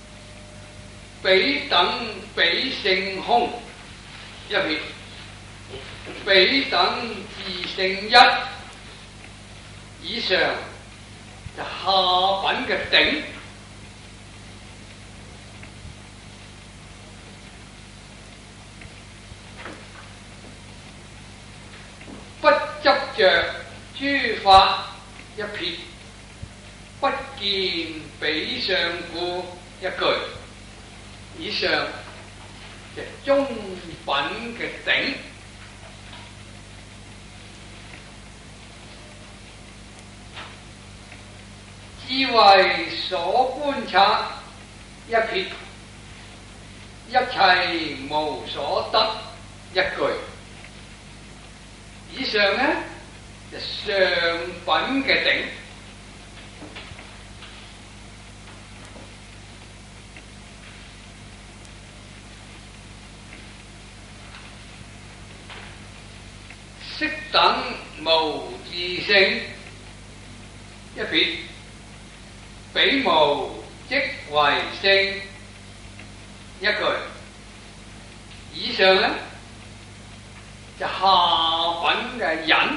Speaker 1: 彼等彼性空一撇，彼等自性一。以上就下品嘅頂法一撇，不見比上故一句。以上就中品嘅頂。智慧所觀察一撇，一切無所得一句。以上呢就上品嘅頂。色等無自性一撇，彼無即為性一句。以上呢就下品嘅忍。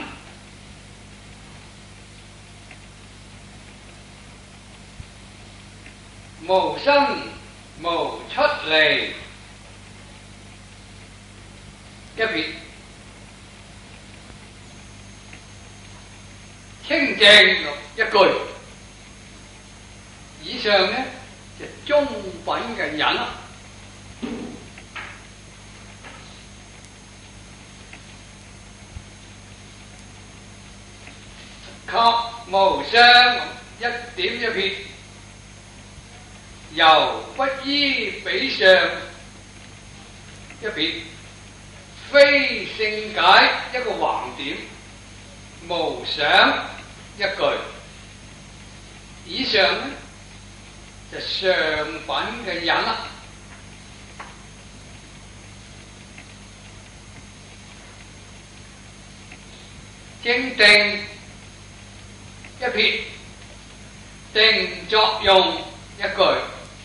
Speaker 1: 無生無出離一撇，清淨一句。以上呢就中品嘅忍。及無相一點一撇，由不依彼相一撇，非性解一個橫點，無想一句。以上呢就上品嘅忍啦。正定一撇，定作用一句。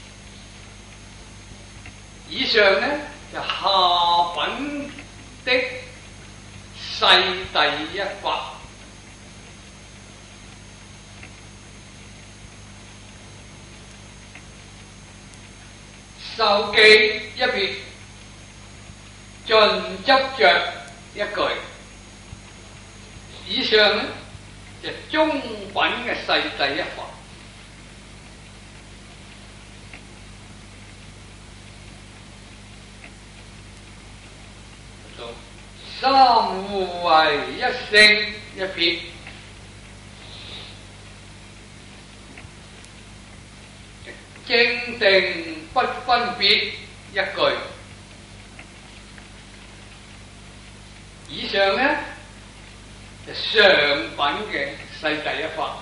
Speaker 1: 以上呢就下品的世第一法。受記一撇，盡執着一句。以上呢就中品嘅世第一法。三互為一性一撇，正定不分別一句。以上呢就上品嘅世第一法。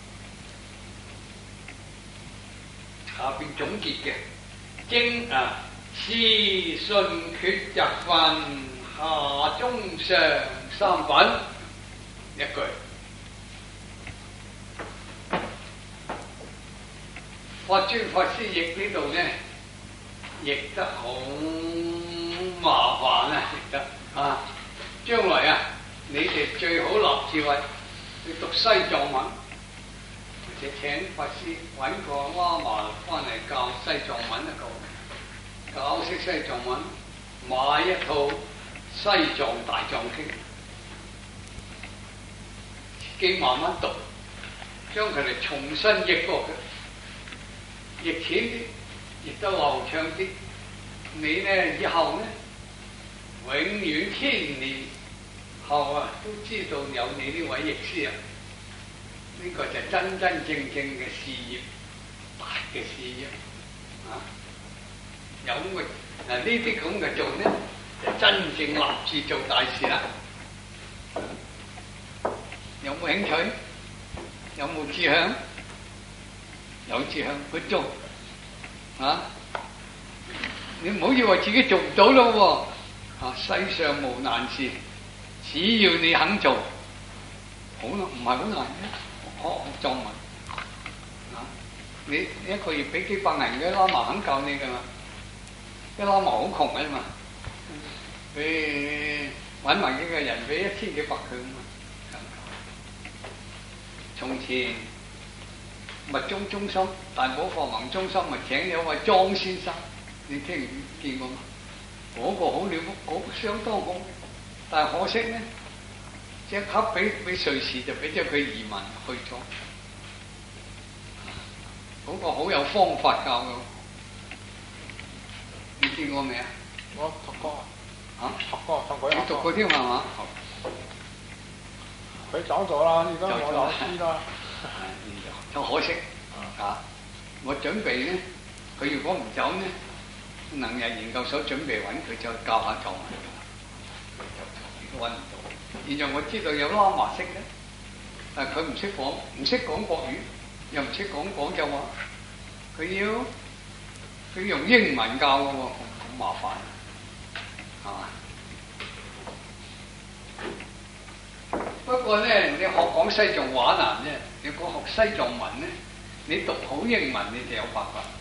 Speaker 1: 下邊總結嘅經啊，次順決擇分，下中上三品一句。法尊法師譯呢度呢，譯得好麻煩啊！譯得啊，將來啊，你哋最好立志為去讀西藏文，或者請法師揾個喇嘛翻嚟教西藏文一個，教識西藏文，買一套西藏大藏經，自己慢慢讀，將佢哋重新譯過佢。譯淺啲，譯得流暢啲，你呢以後呢，永遠千年後啊，都知道有你呢位譯師啊！呢、這個就真真正正嘅事業，大嘅事業啊！有咁嘅嗱呢啲咁嘅做呢，就真正立志做大事啦！有冇興趣？有冇志向？有志向去做啊！你唔好以為自己做唔到咯喎！啊，世上無難事，只要你肯做，好啦，唔係好難嘅。學學藏文啊，你你一個月俾幾百銀嘅喇嘛肯教你噶嘛？啲喇嘛好窮嘅嘛，佢揾埋幾個人俾一千幾百佢嘛。從前密宗中心大寶法盟中心咪請有位莊先生，你聽唔見過嗎？嗰、那個好了，嗰、那個相當好，但係可惜呢， 即刻俾俾瑞士就俾咗佢移民去咗。嗰、那個好有方法教嘅，你見過未啊？
Speaker 3: 我讀過。
Speaker 1: 嚇？
Speaker 3: 讀過，同佢。
Speaker 1: 你讀過添係嘛？
Speaker 3: 佢走咗啦，而家我老師啦。
Speaker 1: 就可惜啊！我準備咧，佢如果唔走咧，能日研究所準備揾佢就教下藏文㗎啦。佢就如果揾唔到，現在我知道有喇嘛識咧，但係佢唔識講，唔識講國語，又唔識講廣州話，佢要佢用英文教㗎喎，好麻煩，係嘛？不過咧，你學講西藏話難啫。你講學西藏文咧，你讀好英文你就有辦法。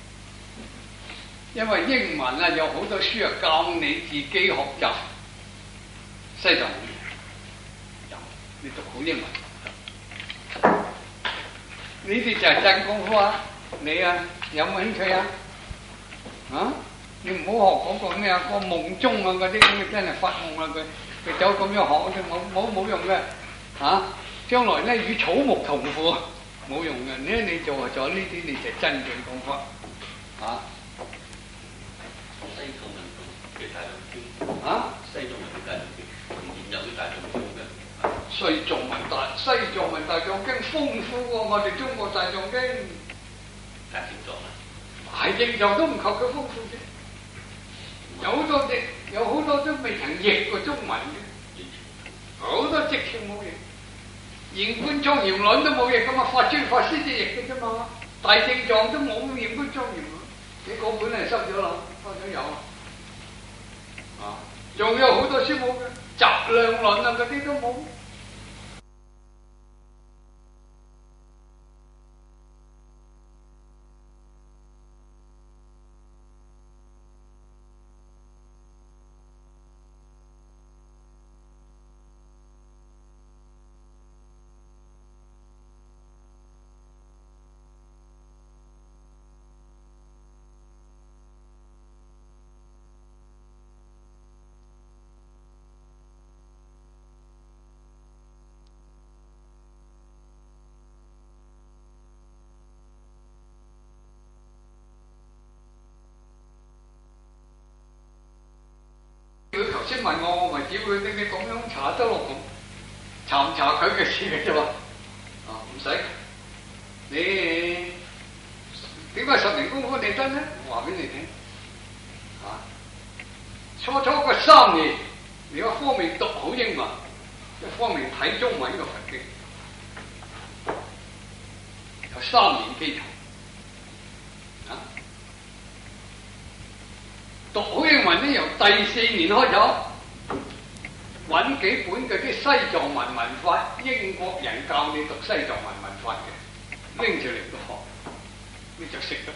Speaker 1: 因為英文啊有好多書啊教你自己學習西藏文。有，你讀好英文。呢啲就係真功夫啊！你啊有冇興趣啊？啊！你唔好學嗰個咩啊，個夢中啊嗰啲咁嘅真係發夢啦佢。佢走咁樣學，冇冇冇用嘅，嚇、啊！將來咧與草木同腐，冇用嘅。你你做咗呢啲，你就真正功夫，嚇、啊。
Speaker 4: 西藏文同嘅大藏經，
Speaker 1: 啊？
Speaker 4: 西藏文嘅大藏經同現有嘅大藏經嘅。
Speaker 1: 西藏文大西藏文大藏經豐富過我哋中國大藏經。
Speaker 4: 大正藏啊！
Speaker 1: 大正藏都唔及佢豐富啫。有好多隻，有好多都未曾譯過中文嘅，好多直情冇譯。現觀莊嚴論都冇譯噶嘛，法尊法師先譯嘅啫嘛。大正藏都冇現觀莊嚴論，你嗰本係收咗啦，收咗有啊。仲有好多書冇嘅，集量論啊嗰啲都冇。佢頭先問我，我咪屌佢，你你咁樣查得落咁，查唔查佢嘅事嘅啫嘛？啊，唔使，你點解十年功夫你得咧？我話俾你聽，啊，初初嗰三年，你一方面讀好英文，一方面睇中文嘅佛經，有三年基礎。啊！讀好英文咧，由第四年開始揾幾本嗰啲西藏文文法，英國人教你讀西藏文文法嘅，拎住嚟讀學，你就識得，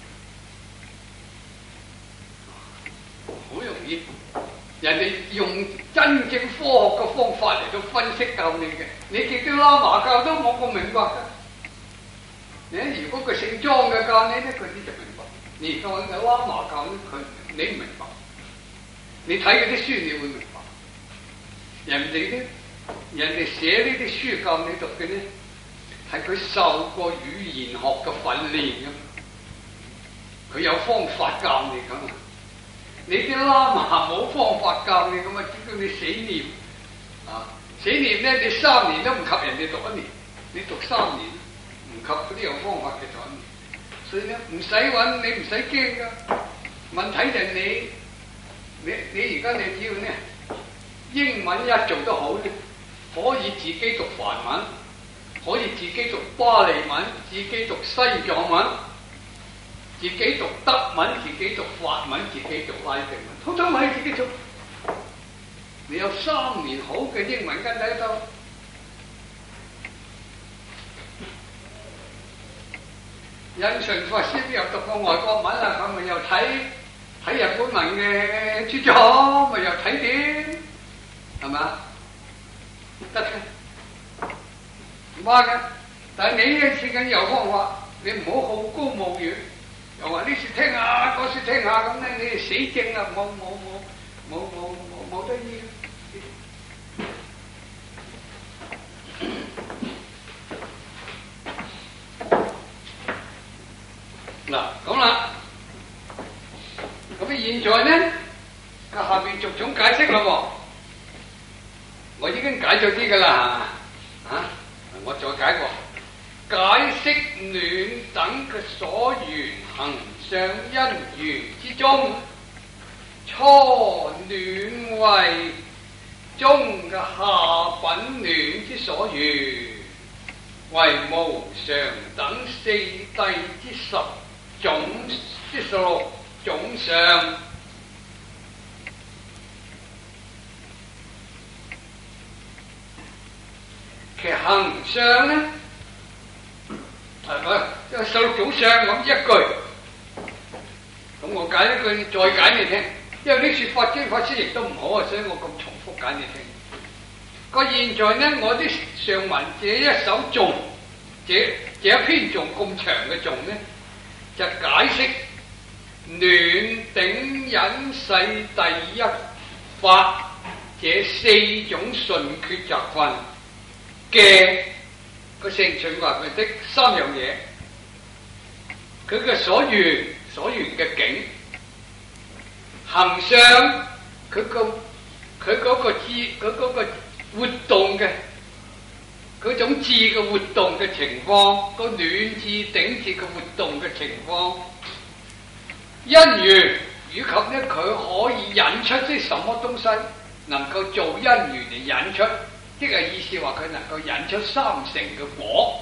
Speaker 1: 好容易。人哋用真正科學嘅方法嚟到分析教你嘅，你見啲喇嘛教都冇咁明白嘅。你如果佢姓莊嘅教你咧，佢啲就明白；你而家揾個喇嘛教咧，佢你唔明白。你睇嗰啲書，你會明白。人哋咧，人哋寫呢啲書教你讀嘅咧，係佢受過語言學嘅訓練嘅，佢有方法教你咁。你啲喇嘛冇方法教你咁啊，只叫你死念啊！死念咧，你三年都唔及人哋讀一年，你讀三年唔及嗰啲有方法嘅讀一年。所以咧，唔使揾，你唔使驚噶。問題就係你，你你而家你只要咧，英文一做得好咧，可以自己讀梵文，可以自己讀巴利文，自己讀西藏文。自己讀德文，自己讀法文，自己讀拉丁文，通通可以自己做。你有三年好嘅英文跟喺度，印順法師又讀過外國文啦，佢咪又睇睇日本文嘅著作，咪又睇點，係嘛？得嘅，唔話嘅。但係你呢次緊有方法，你唔好好高騖遠。又話呢次聽下，嗰次聽下咁咧，你哋死症啦，冇冇冇冇冇冇冇得醫。 嗱咁啦，咁現在呢，佢下邊逐種解釋咯喎，我已經解咗啲噶啦，啊，我再解過。解釋暖等嘅所緣行相因緣之中，初暖為中嘅下品暖之所緣，為無常等四諦之十種之十六種相。其行相呢？係咪？即係十六種相咁一句，咁我解一句，再解你聽。因為呢説法經法師亦都唔好啊，所以我咁重複解你聽。個現在呢，我啲上文這一首頌，這這一篇頌咁長嘅頌呢，就解釋暖頂忍世第一法這四種順決集分嘅個性趣話佢的三樣嘢，佢嘅所緣所緣嘅境，行相佢個佢嗰個智佢嗰個活動嘅嗰種智嘅活動嘅情況，個暖智頂智嘅活動嘅情況，因緣以及呢佢可以引出啲什麼東西，能夠做因緣嚟引出。即係意思話佢能夠引出三成嘅果。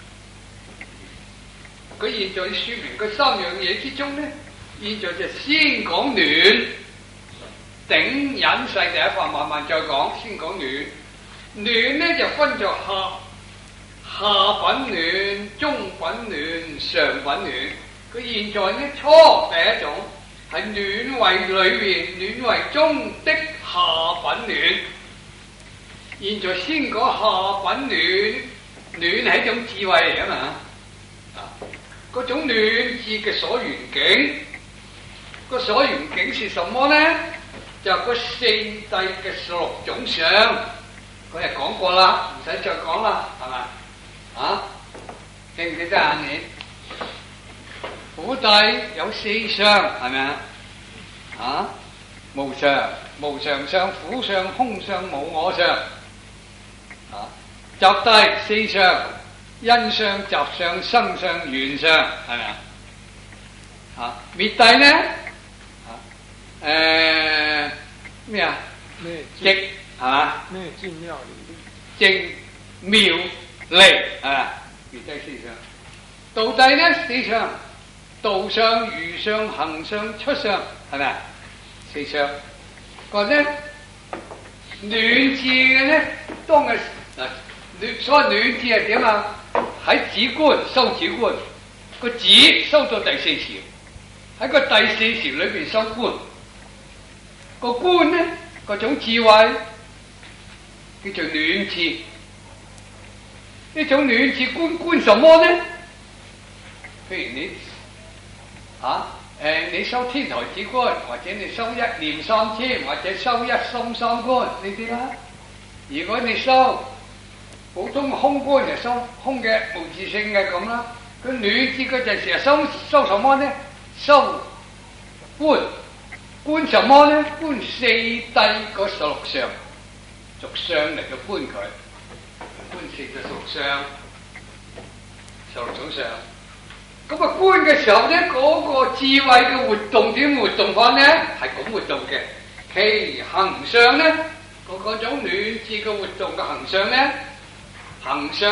Speaker 1: 佢現在説明佢三樣嘢之中呢，現在就先講暖頂忍世第一法，慢慢再講。先講暖，暖呢就分作下下品暖、中品暖、上品暖。佢現在呢初第一種係暖位裏邊暖位中的下品暖。現在先講下品暖，暖係一種智慧嚟啊嘛，啊，嗰種暖智嘅所緣境，個所緣境是什麼呢？就係個四諦嘅十六種相，嗰日講過啦，唔使再講啦，係咪？啊，記唔記得啊你？苦諦有四相，係咪啊？啊，無常、無常相、苦相、空相、無我相。啊，集諦四相，因相、集相、生相、緣相，係咪啊？啊，滅諦呢？啊，誒咩啊？
Speaker 3: 咩
Speaker 1: 寂係嘛？
Speaker 3: 咩精妙離？
Speaker 1: 靜妙離係嘛？滅諦四相。道諦呢？四相，道相、餘相、行相、出相，係咪啊？四相。或者暖智嘅呢？當係嗱，所謂暖智係點啊？喺止觀修止觀，個止修到第四條，喺個第四條裏邊修觀，個觀呢，嗰種智慧叫做暖智。呢種暖智觀觀什麼呢？譬如你啊誒、呃，你修天台止觀，或者你修一念三千，或者修一心三觀呢啲啦。如果你修普通空觀就修空嘅無自性嘅咁啦，佢暖智嗰陣時修修什麼呢？修觀，觀什麼呢？觀四諦嗰十六相，逐相嚟到觀佢，觀四嘅十六相，十六種相。咁啊觀嘅時候呢，嗰、那個智慧嘅活動點活動法呢？係咁活動嘅。其行相呢？嗰嗰種暖智嘅活動嘅行相呢？行相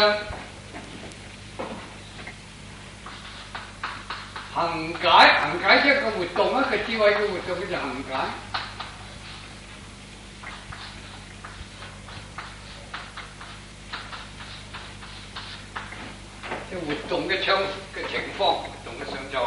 Speaker 1: 行解，行解即係個活動啊，個智慧嘅活動叫做行解。即係活動嘅暢嘅情況，活動嘅上狀。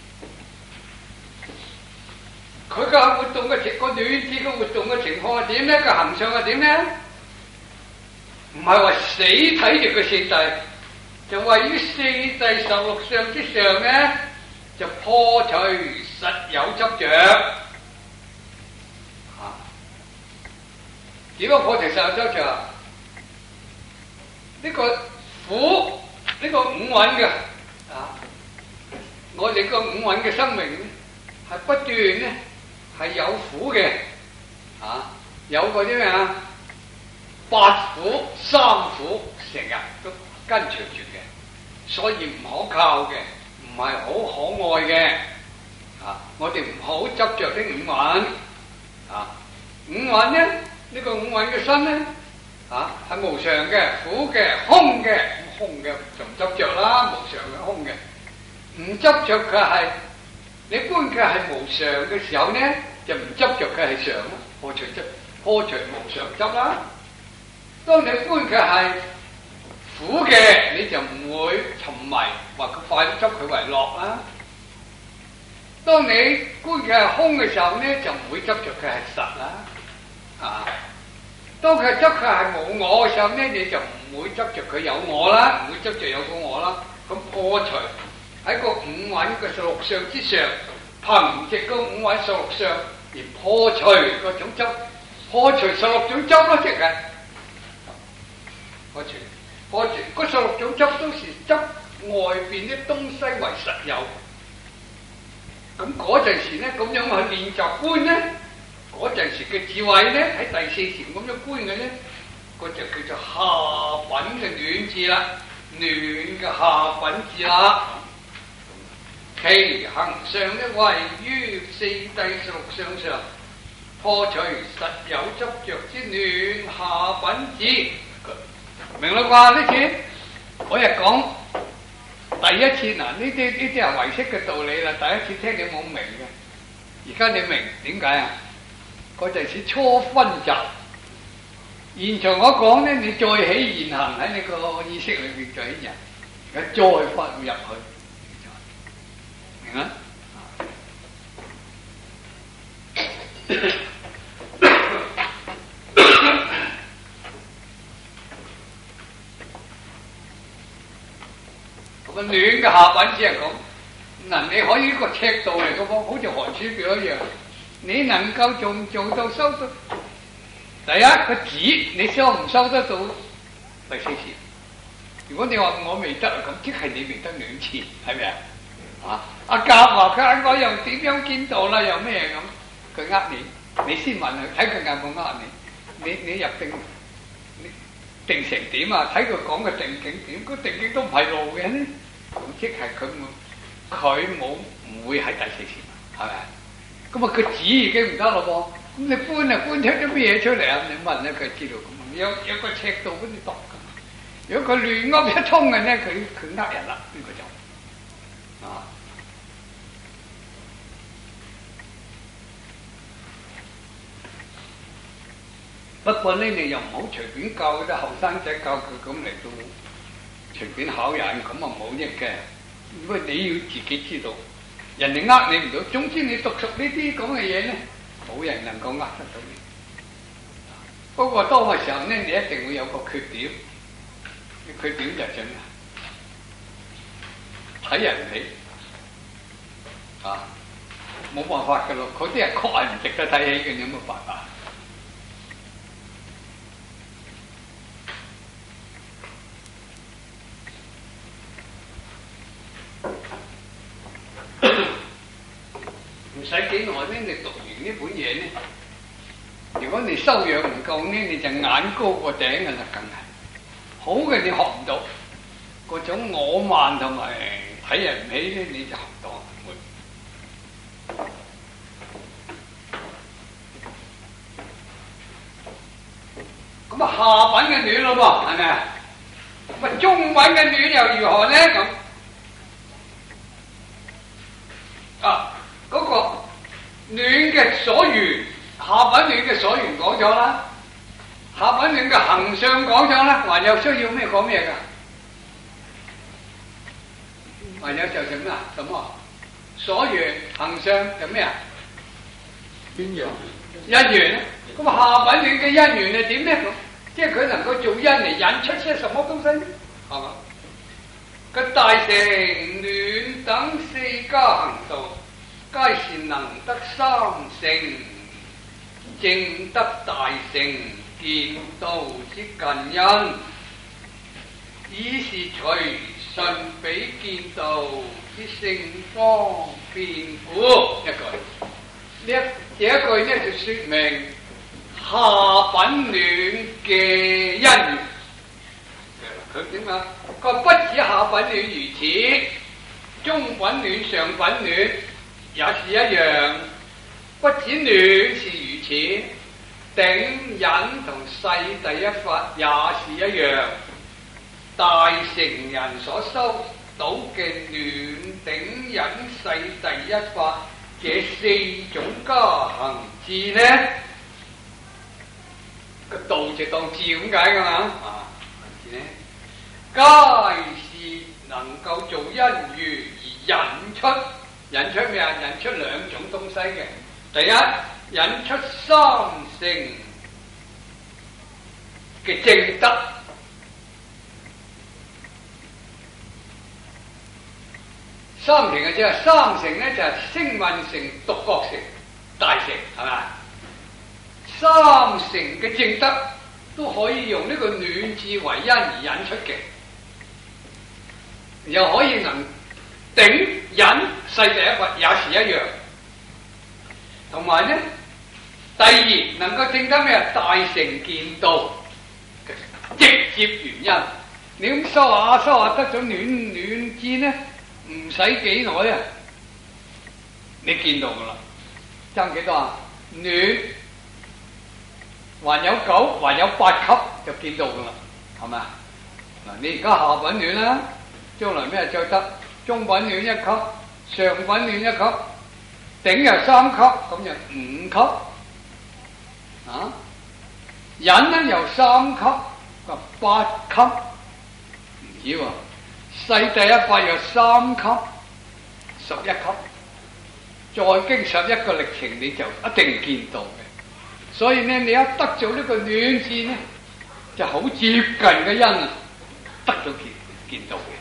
Speaker 1: 佢個活動嘅情，個暖智嘅活動嘅情況係點呢？個行相係點呢？唔係話死睇住個四諦，就位於四諦十六相之上呢，就破除實有執着。啊，點樣破除實有執着？呢、這個苦，呢、這個五蘊嘅啊， 我哋個五蘊嘅生命咧，係不斷咧係有苦嘅，啊，有嗰啲咩啊，八苦、三苦，成日都跟隨住嘅，所以唔可靠嘅，唔係好可愛嘅，啊，我哋唔好執着啲五蘊，啊，五蘊咧，呢、這個五蘊嘅身咧，啊，係無常嘅、苦嘅、空嘅，空嘅就唔執着啦，無常嘅、空嘅。唔執着佢係，你觀佢係無常嘅時候呢，就唔執着佢係常啦，破除執，破除無常執啦。當你觀佢係苦嘅，你就唔會沉迷，或佢快啲執佢為樂啦。當你觀佢係空嘅時候呢，就唔會執着佢係實啦。啊，當佢執佢係冇我嘅時候呢，你就唔會執着佢有我啦，唔會執着有個我啦。咁破除。喺個五蘊嘅十六相之上，憑藉個五蘊十六相而破除個種執，破除十六種執咯，即係破除破除嗰十六種執都是執外邊啲東西為實有。咁嗰陣時咧，咁樣去練習觀咧，嗰陣時嘅智慧咧，喺第四禪咁樣觀嘅咧，嗰就叫做下品嘅暖智啦，暖嘅下品智啦。其行相呢，位於四諦十六相上，破除實有執着之暖下品智，明啦啩？呢次我日講第一次嗱，呢啲呢啲係唯識嘅道理啦。第一次聽你冇明嘅，而家你明點解啊？嗰陣時初分集，現場我講咧，你再起現行喺你個意識裏邊再起人，而家再發入去。明啊！咁啊，暖嘅下品只係講，嗱，你可以一個尺度嚟嘅噃，好似寒暑表一樣，你能夠做做到收到第一個止，你收唔收得到第四次？如果你話我未得，咁即係你未得兩次，係咪啊？啊！阿甲話佢我又點樣見到啦？又咩咁？佢呃你，你先問佢，睇佢有冇呃你？你你入定，你定成點啊？睇佢講嘅定境點？個定境都唔係路嘅咧，咁即係佢冇，佢冇唔會喺第四次，係咪？咁啊，個指已經唔得咯噃。咁你搬啊搬出啲咩嘢出嚟啊？你問咧，佢知道咁。有有個尺度俾你度㗎。如果佢亂噏一通嘅咧，佢佢呃人啦，呢個就。啊！不過呢，你又唔好隨便教啲後生仔，教佢咁嚟到隨便考人，咁啊冇益嘅。如果你要自己知道，人哋呃你唔到。總之你讀熟呢啲咁嘅嘢咧，冇人能夠呃得到你。不過當嘅時候咧，你一定會有個缺點，缺點就係咩？睇人起啊，冇辦法噶咯，嗰啲人確係唔值得睇起嘅，你有冇辦法？唔使幾耐咧，你讀完呢本嘢咧，如果你修養唔夠咧，你就眼高過頂嘅啦，梗係好嘅你學唔到，嗰種我慢同埋睇人唔起咧，你就學唔到。咁啊，下品嘅暖咯噃，係咪啊？咁啊，中品嘅暖又如何咧？咁啊，嗰個暖嘅所緣，下品暖嘅所緣講咗啦，下品暖嘅行相講咗啦，還有需要咩講咩噶？還有就係咩啊？什麼？所緣行相就咩啊？因緣，因緣。咁下品暖嘅因緣係點咧？即係佢能夠做因嚟引出些什麼東西？係嘛？個大乘暖等四家行道，皆是能得三乘，證得大乘見道之近因，以是隨順比見道之聖方便故一句。呢一第一句呢就說明下品戀嘅因緣。佢點啊？佢話不止下品戀如此，中品戀、上品戀也是一樣。不止戀是如此，頂忍同世第一法也是一樣。大乘人所修到嘅戀、頂、忍、世第一法這四種加行智呢，個道就當智咁解噶嘛啊？行智呢，皆是能夠做因緣而引出，引出咩啊？引出兩種東西嘅。第一，引出三乘嘅正德。三乘嘅即係三乘咧，就係聲聞乘、獨覺乘、大乘，係咪？三乘嘅正德都可以用呢個戀智為因而引出嘅，又可以能頂忍世第一法也是一樣。同埋咧，第二能夠證得咩啊？大乘見道嘅直接原因。你咁修下修下得咗戀戀智呢？唔使幾耐啊，你見到噶啦，爭幾多啊？戀還有九，還有八級就見到噶啦，係咪啊？嗱，你而家下品戀啦，將來咩再得？中品戀一級，上品戀一級，頂又三級，咁就五級啊。忍咧由三級到八級，唔止喎。世第一法有三級，十一級，再經十一個歷程，你就一定見到嘅。所以呢，你一得咗呢個戀智呢，就好接近嘅因啊，得咗見見到嘅。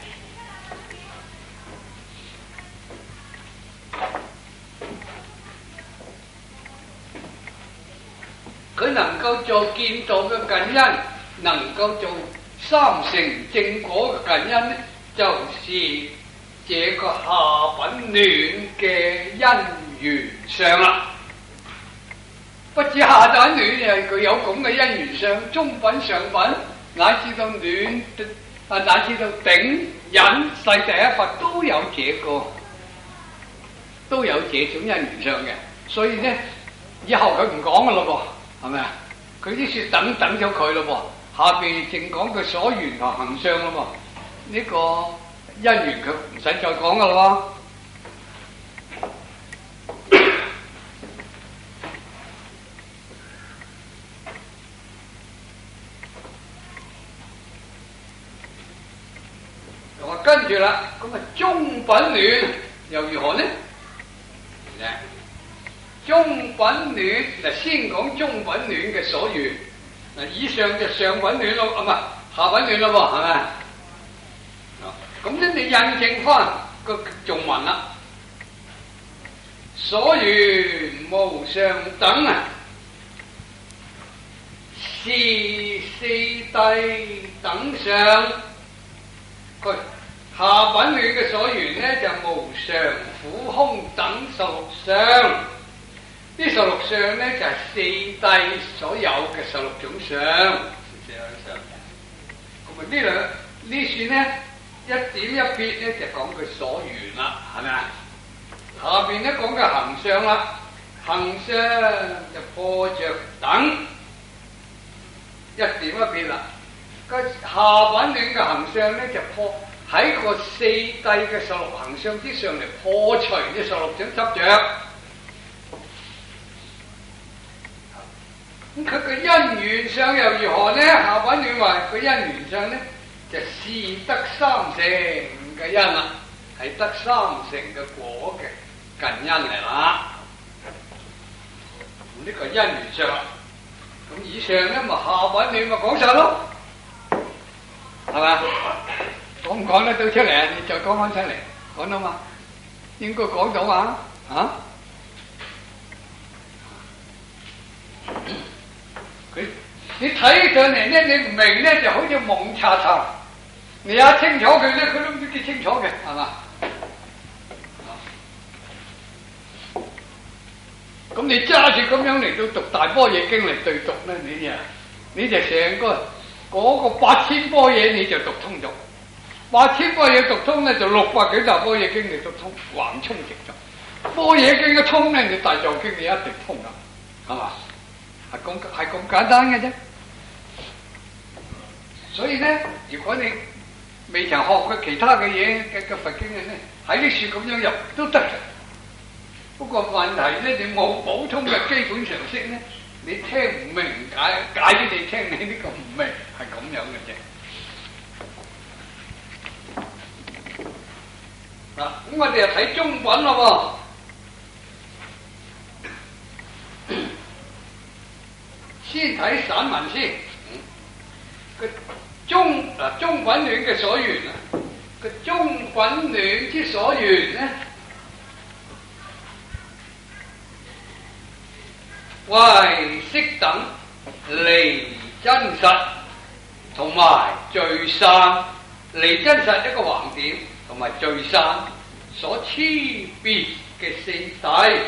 Speaker 1: 佢能夠做見道嘅近因，能夠做三乘正果嘅近因呢，就是這個下品戀嘅因緣相啦。不止下品戀係佢有咁嘅因緣相，中品、上品乃至到戀啊，乃至到頂忍世第一法都有這個，都有這種因緣相嘅。所以呢，以後佢唔講噶咯噃，係咪啊？佢啲說等等咗佢咯噃，下邊淨講佢所緣同行相咯噃。呢個因緣佢唔使再講噶啦喎。咁啊跟住啦，咁啊中品戀又如何呢？中品戀嗱，先講中品戀嘅所緣。嗱，以上就上品戀咯，啊唔係下品戀咯喎，係咪？咁咧，你印證翻個頌文啦，所緣無上等啊，是四諦等相。佢下品戀嘅所緣咧，就無常、苦、空等十六相。呢十六相咧，就係四諦所有嘅十六種相。四有相。咁啊，呢兩呢算咧？一點一撇咧就講佢所緣啦，係咪啊？下邊咧講嘅行相啦，行相就破着等，一點一撇啦。個下品戀嘅行相咧就破喺個四諦嘅十六行相之上嚟破除呢十六種執着。咁佢嘅因緣相又如何呢？下品戀話佢因緣相咧，就是得三乘嘅因啦，係得三乘嘅果嘅近因嚟啦。咁呢個因緣相，咁以上咧咪下品戀咪講晒咯，係咪？講唔講得到出嚟啊？你再講翻出嚟，講到嘛？應該講到啊？啊？佢你睇上嚟咧，你唔明咧，就好似蒙查查。 你一清楚佢咧，佢都唔知幾清楚嘅，係嘛？咁你揸住咁樣嚟到讀大般若經嚟對讀咧，你就你就成個嗰個八千般若你就讀通咗，八千般若讀通咧就六百幾大般若經你讀通，橫衝直撞。般若經一通咧，你大藏經你一定通啦，係嘛？係咁係咁簡單嘅啫。所以咧，如果你未曾學過其他嘅嘢嘅嘅佛經嘅咧，喺呢處咁樣入都得嘅。不過問題咧，你冇普通嘅基本常識咧，你聽唔明解解俾你聽，你呢個唔明係咁樣嘅啫。嗱，咁我哋又睇中品咯喎，先睇散文先。個中嗱中品論嘅所緣啊，個中品論之所緣咧。為色等離真實同埋聚散，離真實一個橫點，同埋聚散所區別嘅四諦。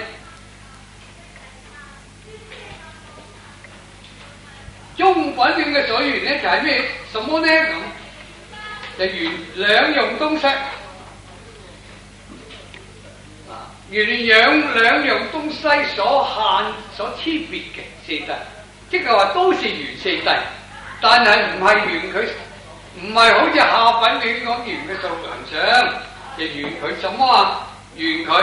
Speaker 1: 中品論嘅所緣咧就係咩？什麼呢？咁就緣兩樣東西。緣兩兩樣東西所限、所區別嘅四諦，即係話都是緣四諦，但係唔係緣佢，唔係好似下品論講緣嘅數量上，就緣佢什麼啊？緣佢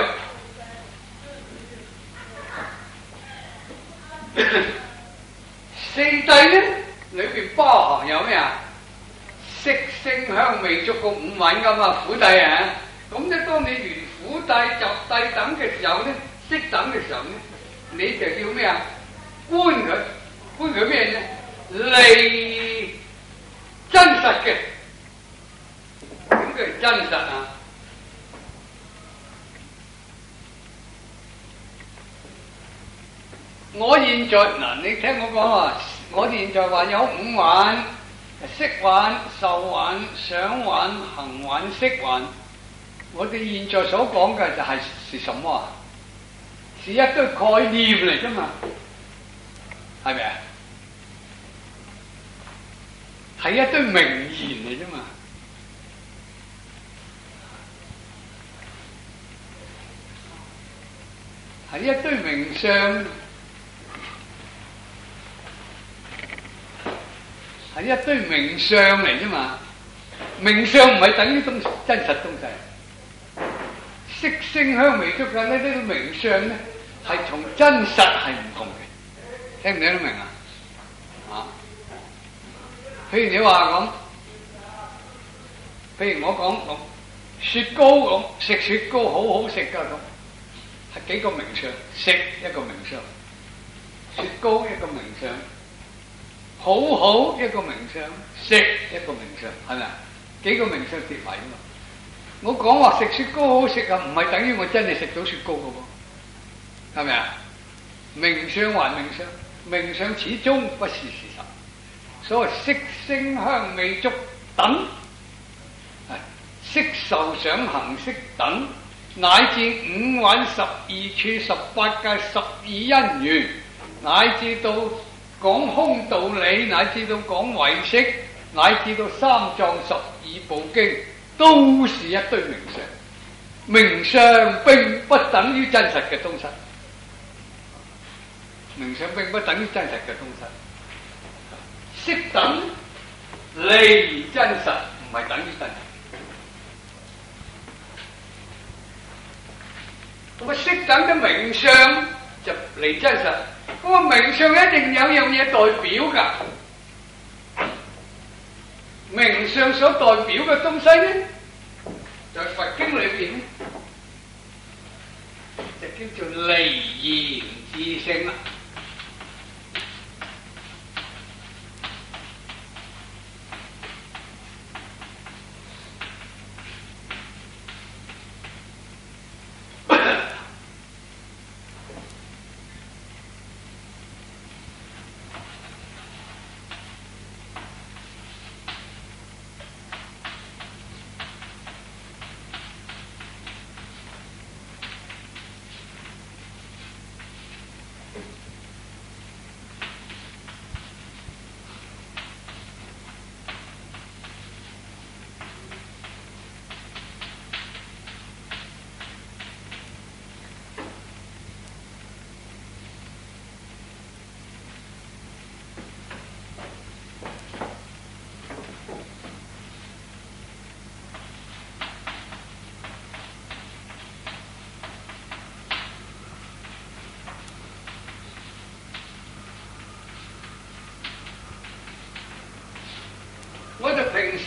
Speaker 1: 四諦咧，裏邊包含有咩啊？色聲香味觸個五蘊噶嘛，苦諦啊！咁咧，當你緣苦諦、集諦等嘅時候咧，色等嘅時候咧，你就要咩啊？觀佢，觀佢咩咧？離真實嘅，點叫真實啊？我現在嗱，你聽我講話，我現在話有五蘊：色蘊、受蘊、想蘊、行蘊、識蘊。我哋現在所講嘅就係是什麼啊？是一堆概念嚟啫嘛，係咪啊？係一堆名言嚟啫嘛。係一堆名相，係一堆名相嚟啫嘛。名相唔係等於東真實東西。色聲香味觸嘅呢啲名相咧，係同真實係唔同嘅，聽唔聽得明啊？啊，譬如你話咁，譬如我講咁，雪糕咁，食雪糕好好食噶咁，係幾個名相，食一個名相，雪糕一個名相，好好一個名相，食一個名相，係咪啊？幾個名相疊埋啊嘛。我講話食雪糕好食啊，唔係等於我真係食到雪糕噶喎，係咪啊？名相還名相，名相始終不是事實。所謂色聲香味觸等，色受想行識等，乃至五蘊十二處十八界十二因緣，乃至到講空道理，乃至到講唯識，乃至到三藏十二部經。都是一堆名相，名相並不等於真實嘅東西，名相並不等於真實嘅東西。色等離真實，唔係等於真實。咁啊，色等嘅名相就離真實，咁啊，名相一定有樣嘢代表噶。名相所代表嘅東西咧，在佛經裏邊咧，就叫做離言自性啦。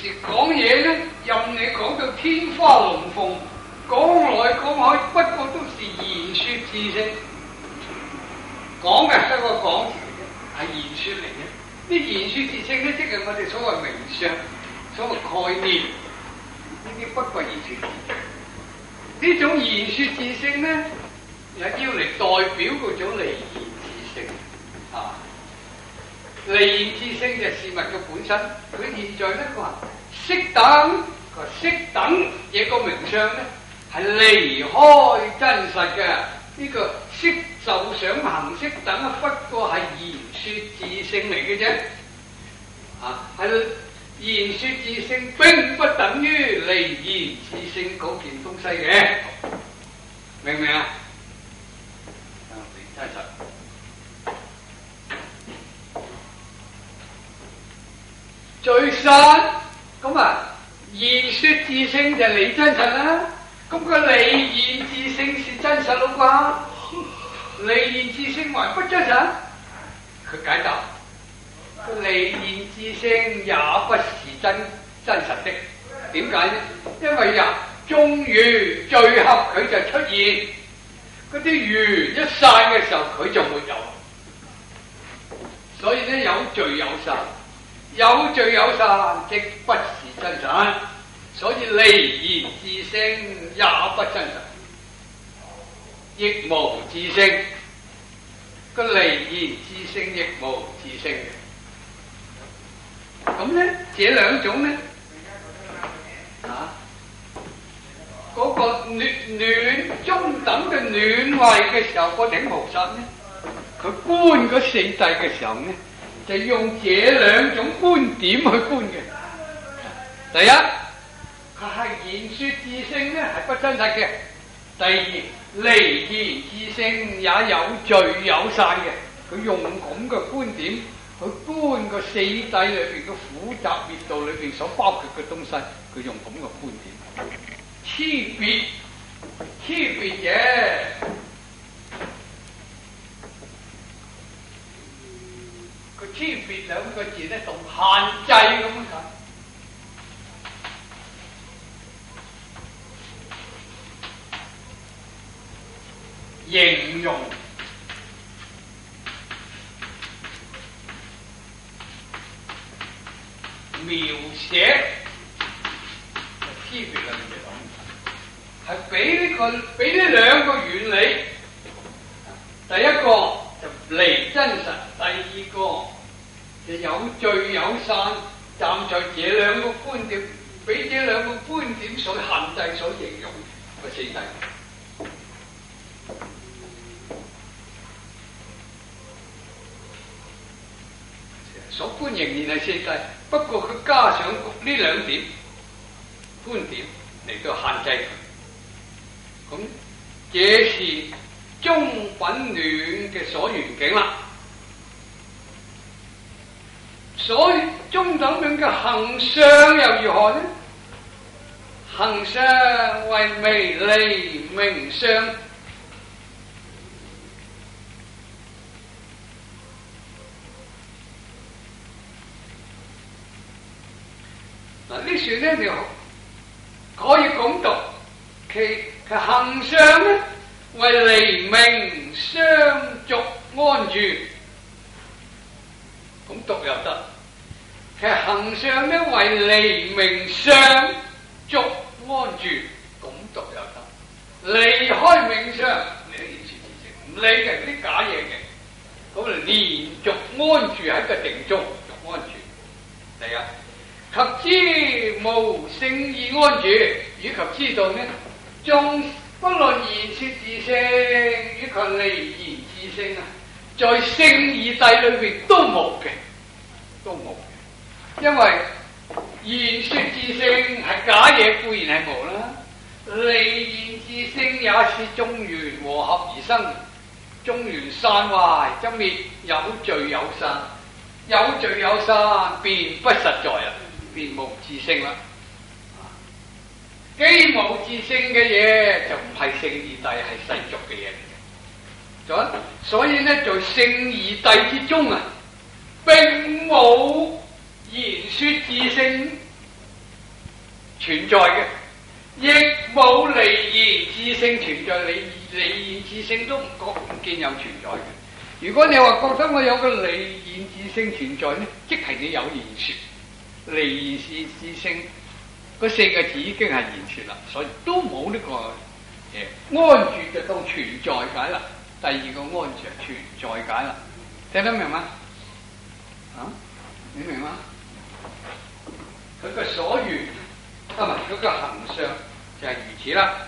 Speaker 1: 時講嘢咧，任你講到天花龍鳳，講來講去，不過都是言說自性。講嘅得個講字嘅啫，係言說嚟嘅。啲言說自性咧，即係我哋所謂名相、所謂概念，呢啲不過言說自性。呢種言說自性咧，又要嚟代表嗰種離言自性啊。離言自性就係事物嘅本身。佢現在咧，佢話色等，佢話色等這個名相咧，係離開真實嘅。呢、這個色受想行識等啊，不過係言說自性嚟嘅啫。啊，係言說自性並不等於離言自性嗰件東西嘅，明唔明啊？真實最實咁啊！言說自性就係離真實啦。咁個離言自性是真實咯啩？離言自性還不真實？佢解答：離言自性也不是真真實的。點解呢？因為呀，眾緣聚合佢就出現，嗰啲緣一散嘅時候佢就沒有。所以咧，有聚有散，有聚有散即不是真實。所以離言自性也不真實，亦無自性。個離言自性亦無自性嘅。咁咧，這兩種咧，啊，嗰、那個暖暖中等嘅暖位嘅時候，個頂菩薩咧，佢觀嗰四諦嘅時候咧，就用這兩種觀點去觀嘅。第一，佢係言說自性咧，係不真實嘅。第二，離言自性也有聚有散嘅。佢用咁嘅觀點去觀個四諦裏邊嘅苦集滅道裏邊所包括嘅東西，佢用咁嘅觀點。區別，區別嘅。個區別兩個字咧，同限制咁樣睇。形容描寫區別兩樣嘢，係俾呢個俾呢兩個原理。第一個就離真實，第二個就有聚有散。站在這兩個觀點，俾這兩個觀點所限制、所形容嘅四諦。所觀仍然係四諦，不過佢加上呢兩點觀點嚟到限制佢。咁這是中品暖嘅所緣境啦。所以中等暖嘅行相又如何呢？行相為微離名相。嗱，呢處咧你可以咁讀，其其行相咧為離名相續安住，咁讀又得。其行相咧為離名相續安住，咁讀又得。離開名相，你都言說自性，唔理嘅啲假嘢嘅，咁啊連續安住喺個定中，續安住。第一。及知無聖義安住，以及知道呢，縱不論言說自性以及離言自性啊，在聖義諦裏邊都冇嘅，都冇嘅。因為言說自性係假嘢，固然係無啦；離言自性也是眾緣和合而生，眾緣散壞則滅，有聚有散，有聚有散便不實在啊！便無自性啦，既無自性嘅嘢就唔係聖義諦，係世俗嘅嘢嚟嘅。所以咧，在聖義諦之中啊，並冇言說自性存在嘅，亦冇離言自性存在，離離言自性都唔覺唔見有存在嘅。如果你話覺得我有個離言自性存在呢，即係你有言說。離言是自性嗰四個字已經係言說啦，所以都冇呢、這個誒、呃、安住就當存在解啦。第二個安住係存在解啦，聽得明嗎？啊，你明嗎？佢個所緣啊，唔係佢個行相就係如此啦。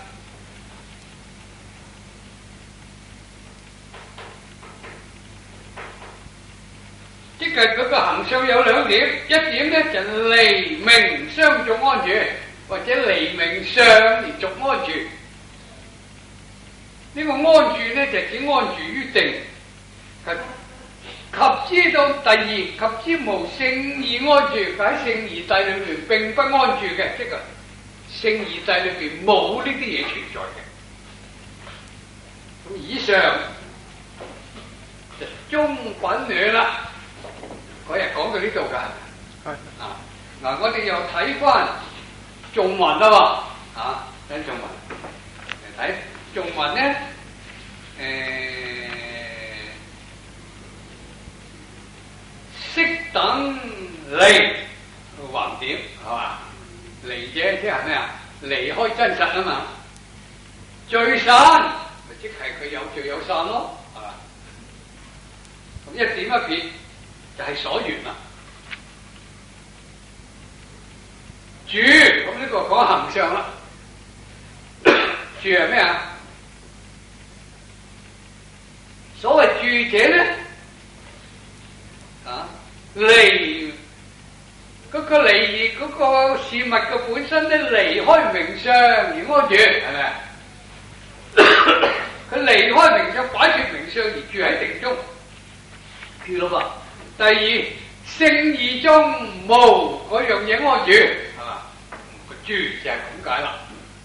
Speaker 1: 即係佢個行相有兩點，一點咧就離名相續安住，或者離名相而續安住。呢、這個安住咧就指安住於定，及之到第二，及之無聖義安住，喺聖義諦裏邊並不安住嘅，即係聖義諦裏邊冇呢啲嘢存在嘅。咁以上就中品論啦。嗰日講到呢度㗎，啊嗱，我哋又睇翻頌文啦喎，啊睇頌文嚟睇頌文咧，誒色等離橫點係嘛？離者即係咩啊？離開真實啊嘛，聚散咪即係佢有聚有散咯，係嘛？咁一點一撇。就係所緣啦，住咁呢個講行相啦，住係咩啊？所謂住者咧，啊離嗰個離嗰個事物嘅本身咧，離開名相而安住，係咪啊？佢離開名相，擺脫名相而住喺定中，住咯噃。第二，聖義中無嗰樣嘢安住，係嘛？個住就係咁解啦。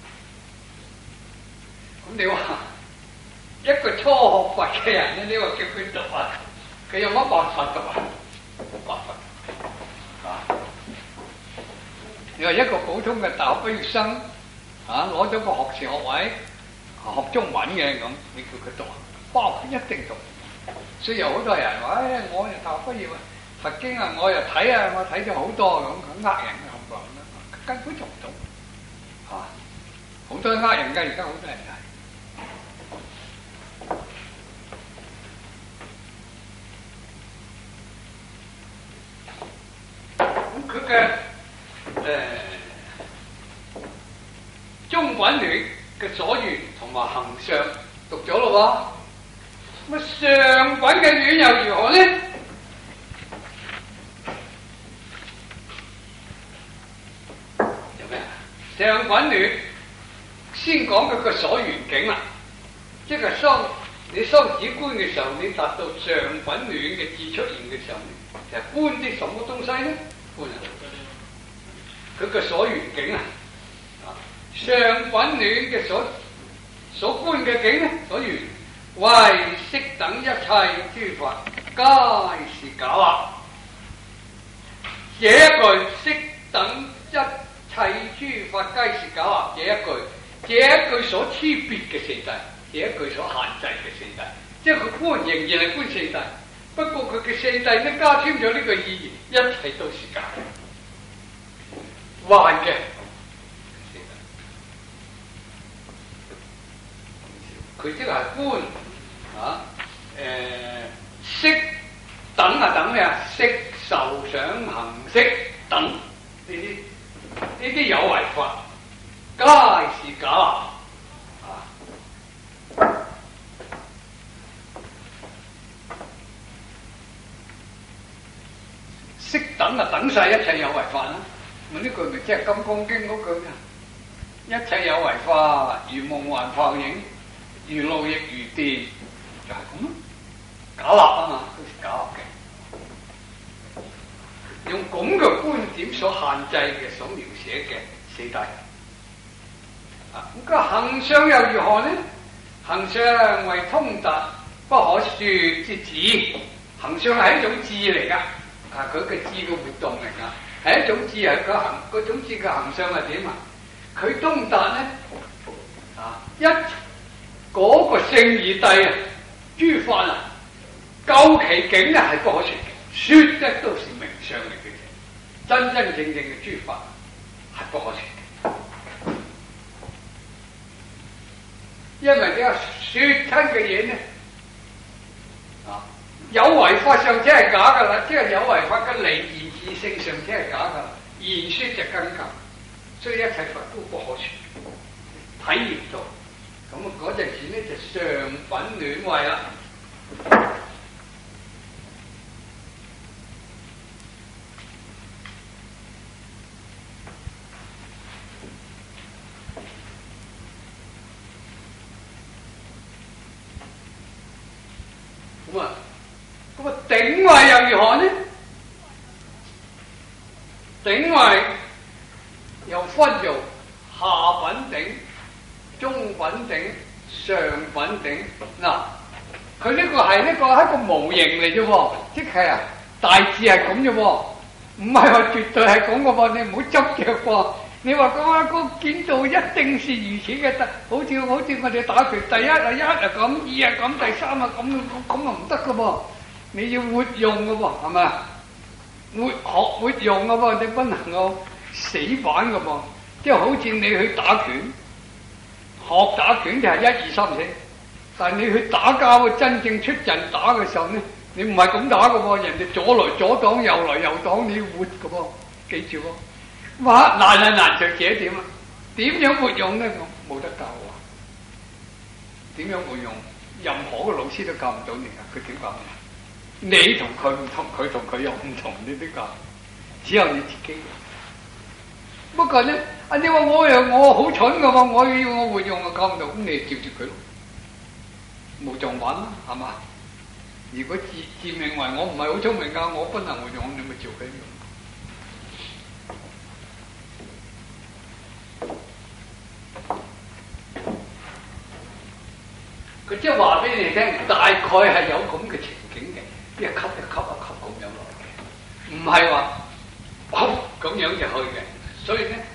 Speaker 1: 咁你話一個初學佛嘅人咧，你話叫佢讀啊，佢有乜辦法讀啊？冇辦法啊！你話一個普通嘅大學畢業生啊，攞咗個學士學位，學中文嘅咁，你叫佢讀啊？包佢一定讀。所以有好多人話，誒，我又大學畢業啊，佛經啊，我又睇啊，我睇咗好多咁，佢呃人嘅冚唪唥，根本做唔到，嚇，好多呃人㗎，而家好多人係。咁佢嘅誒中品論嘅所緣同埋行相讀咗咯喎。咁上品嘅論又如何呢？有咩啊？上品論先講佢個所緣境啦，即係當你修止觀嘅時候，你達到上品論嘅智出現嘅時候，就係觀啲什麼東西呢？觀啊！佢個所緣境啊！上品論嘅所所觀嘅境呢？所緣。為色等一切諸法，皆是假惑。這一句色等一切諸法皆是假惑，這一句，這一句所區別嘅四諦，這一句所限制嘅四諦，即係佢觀仍然係觀四諦，不過佢嘅四諦咧加添咗呢個意義，一切都是假嘅，幻嘅。佢即係觀。啊，誒、呃，色等啊等咩啊？色受想行識等呢啲呢啲有為法，皆是假惑啊！色等啊等晒一切有為法啦。咁呢句咪即係《金剛經》嗰句啊？一切有為法，如夢幻泡影，如露亦如電。就係咁咯，假惑啊嘛，都是假惑嘅。用咁嘅觀點所限制嘅、所描寫嘅四諦啊，咁個行相又如何呢？行相為通達不可說之智，行相係一種智嚟噶，啊，佢嘅智嘅活動嚟噶， 係一種智，係個行個種智嘅行相係點啊？佢通達咧啊一嗰、那個聖義帝啊，諸法啊，究其境咧係不可說嘅，說的都是名相嚟嘅，真真正正嘅諸法係不可說嘅。因為點解說親嘅嘢咧啊？有為法上即係假噶啦，即係有為法嘅離言自性上即係假噶啦，言說就更假，所以一切法都不可說，體驗到咁啊！嗰陣時咧就上品暖慧啦。咁啊，咁啊頂慧又如何呢？頂慧又分做下品頂、中品頂、上品頂。嗱，佢呢個係呢個係一個模型嚟啫喎，即係啊大致係咁啫喎，唔係話絕對係咁嘅喎，你唔好執着喎。你話講啊個見道一定是如此嘅，好似好似我哋打拳，第一啊一啊咁，二啊咁，第三啊咁，咁啊唔得嘅噃，你要活用嘅喎，係咪？活學活用嘅喎，你不能夠死板嘅噃，即係好似你去打拳，學打拳就係一二三四，但係你去打交真正出陣打嘅時候呢，你唔係咁打嘅喎，人哋左來左擋，右來右擋，你要活嘅噃，記住喎。哇！難啊難就這點啊？點樣活用呢？我冇得教啊！點樣活用？任何嘅老師都教唔到你啊！佢點教你？你同佢唔同，佢同佢又唔同，你點教？只有你自己。不過呢，啊你話我又我好蠢嘅喎，我要我活用啊教唔到，咁你照住佢咯，冇撞板啦，係嘛？如果自自認為我唔係好聰明㗎，我不能活用，你咪照佢用。佢即係話俾你聽，大概係有咁嘅情景嘅，一級一級一級咁樣落嘅，唔係話好咁樣就去嘅。所以咧，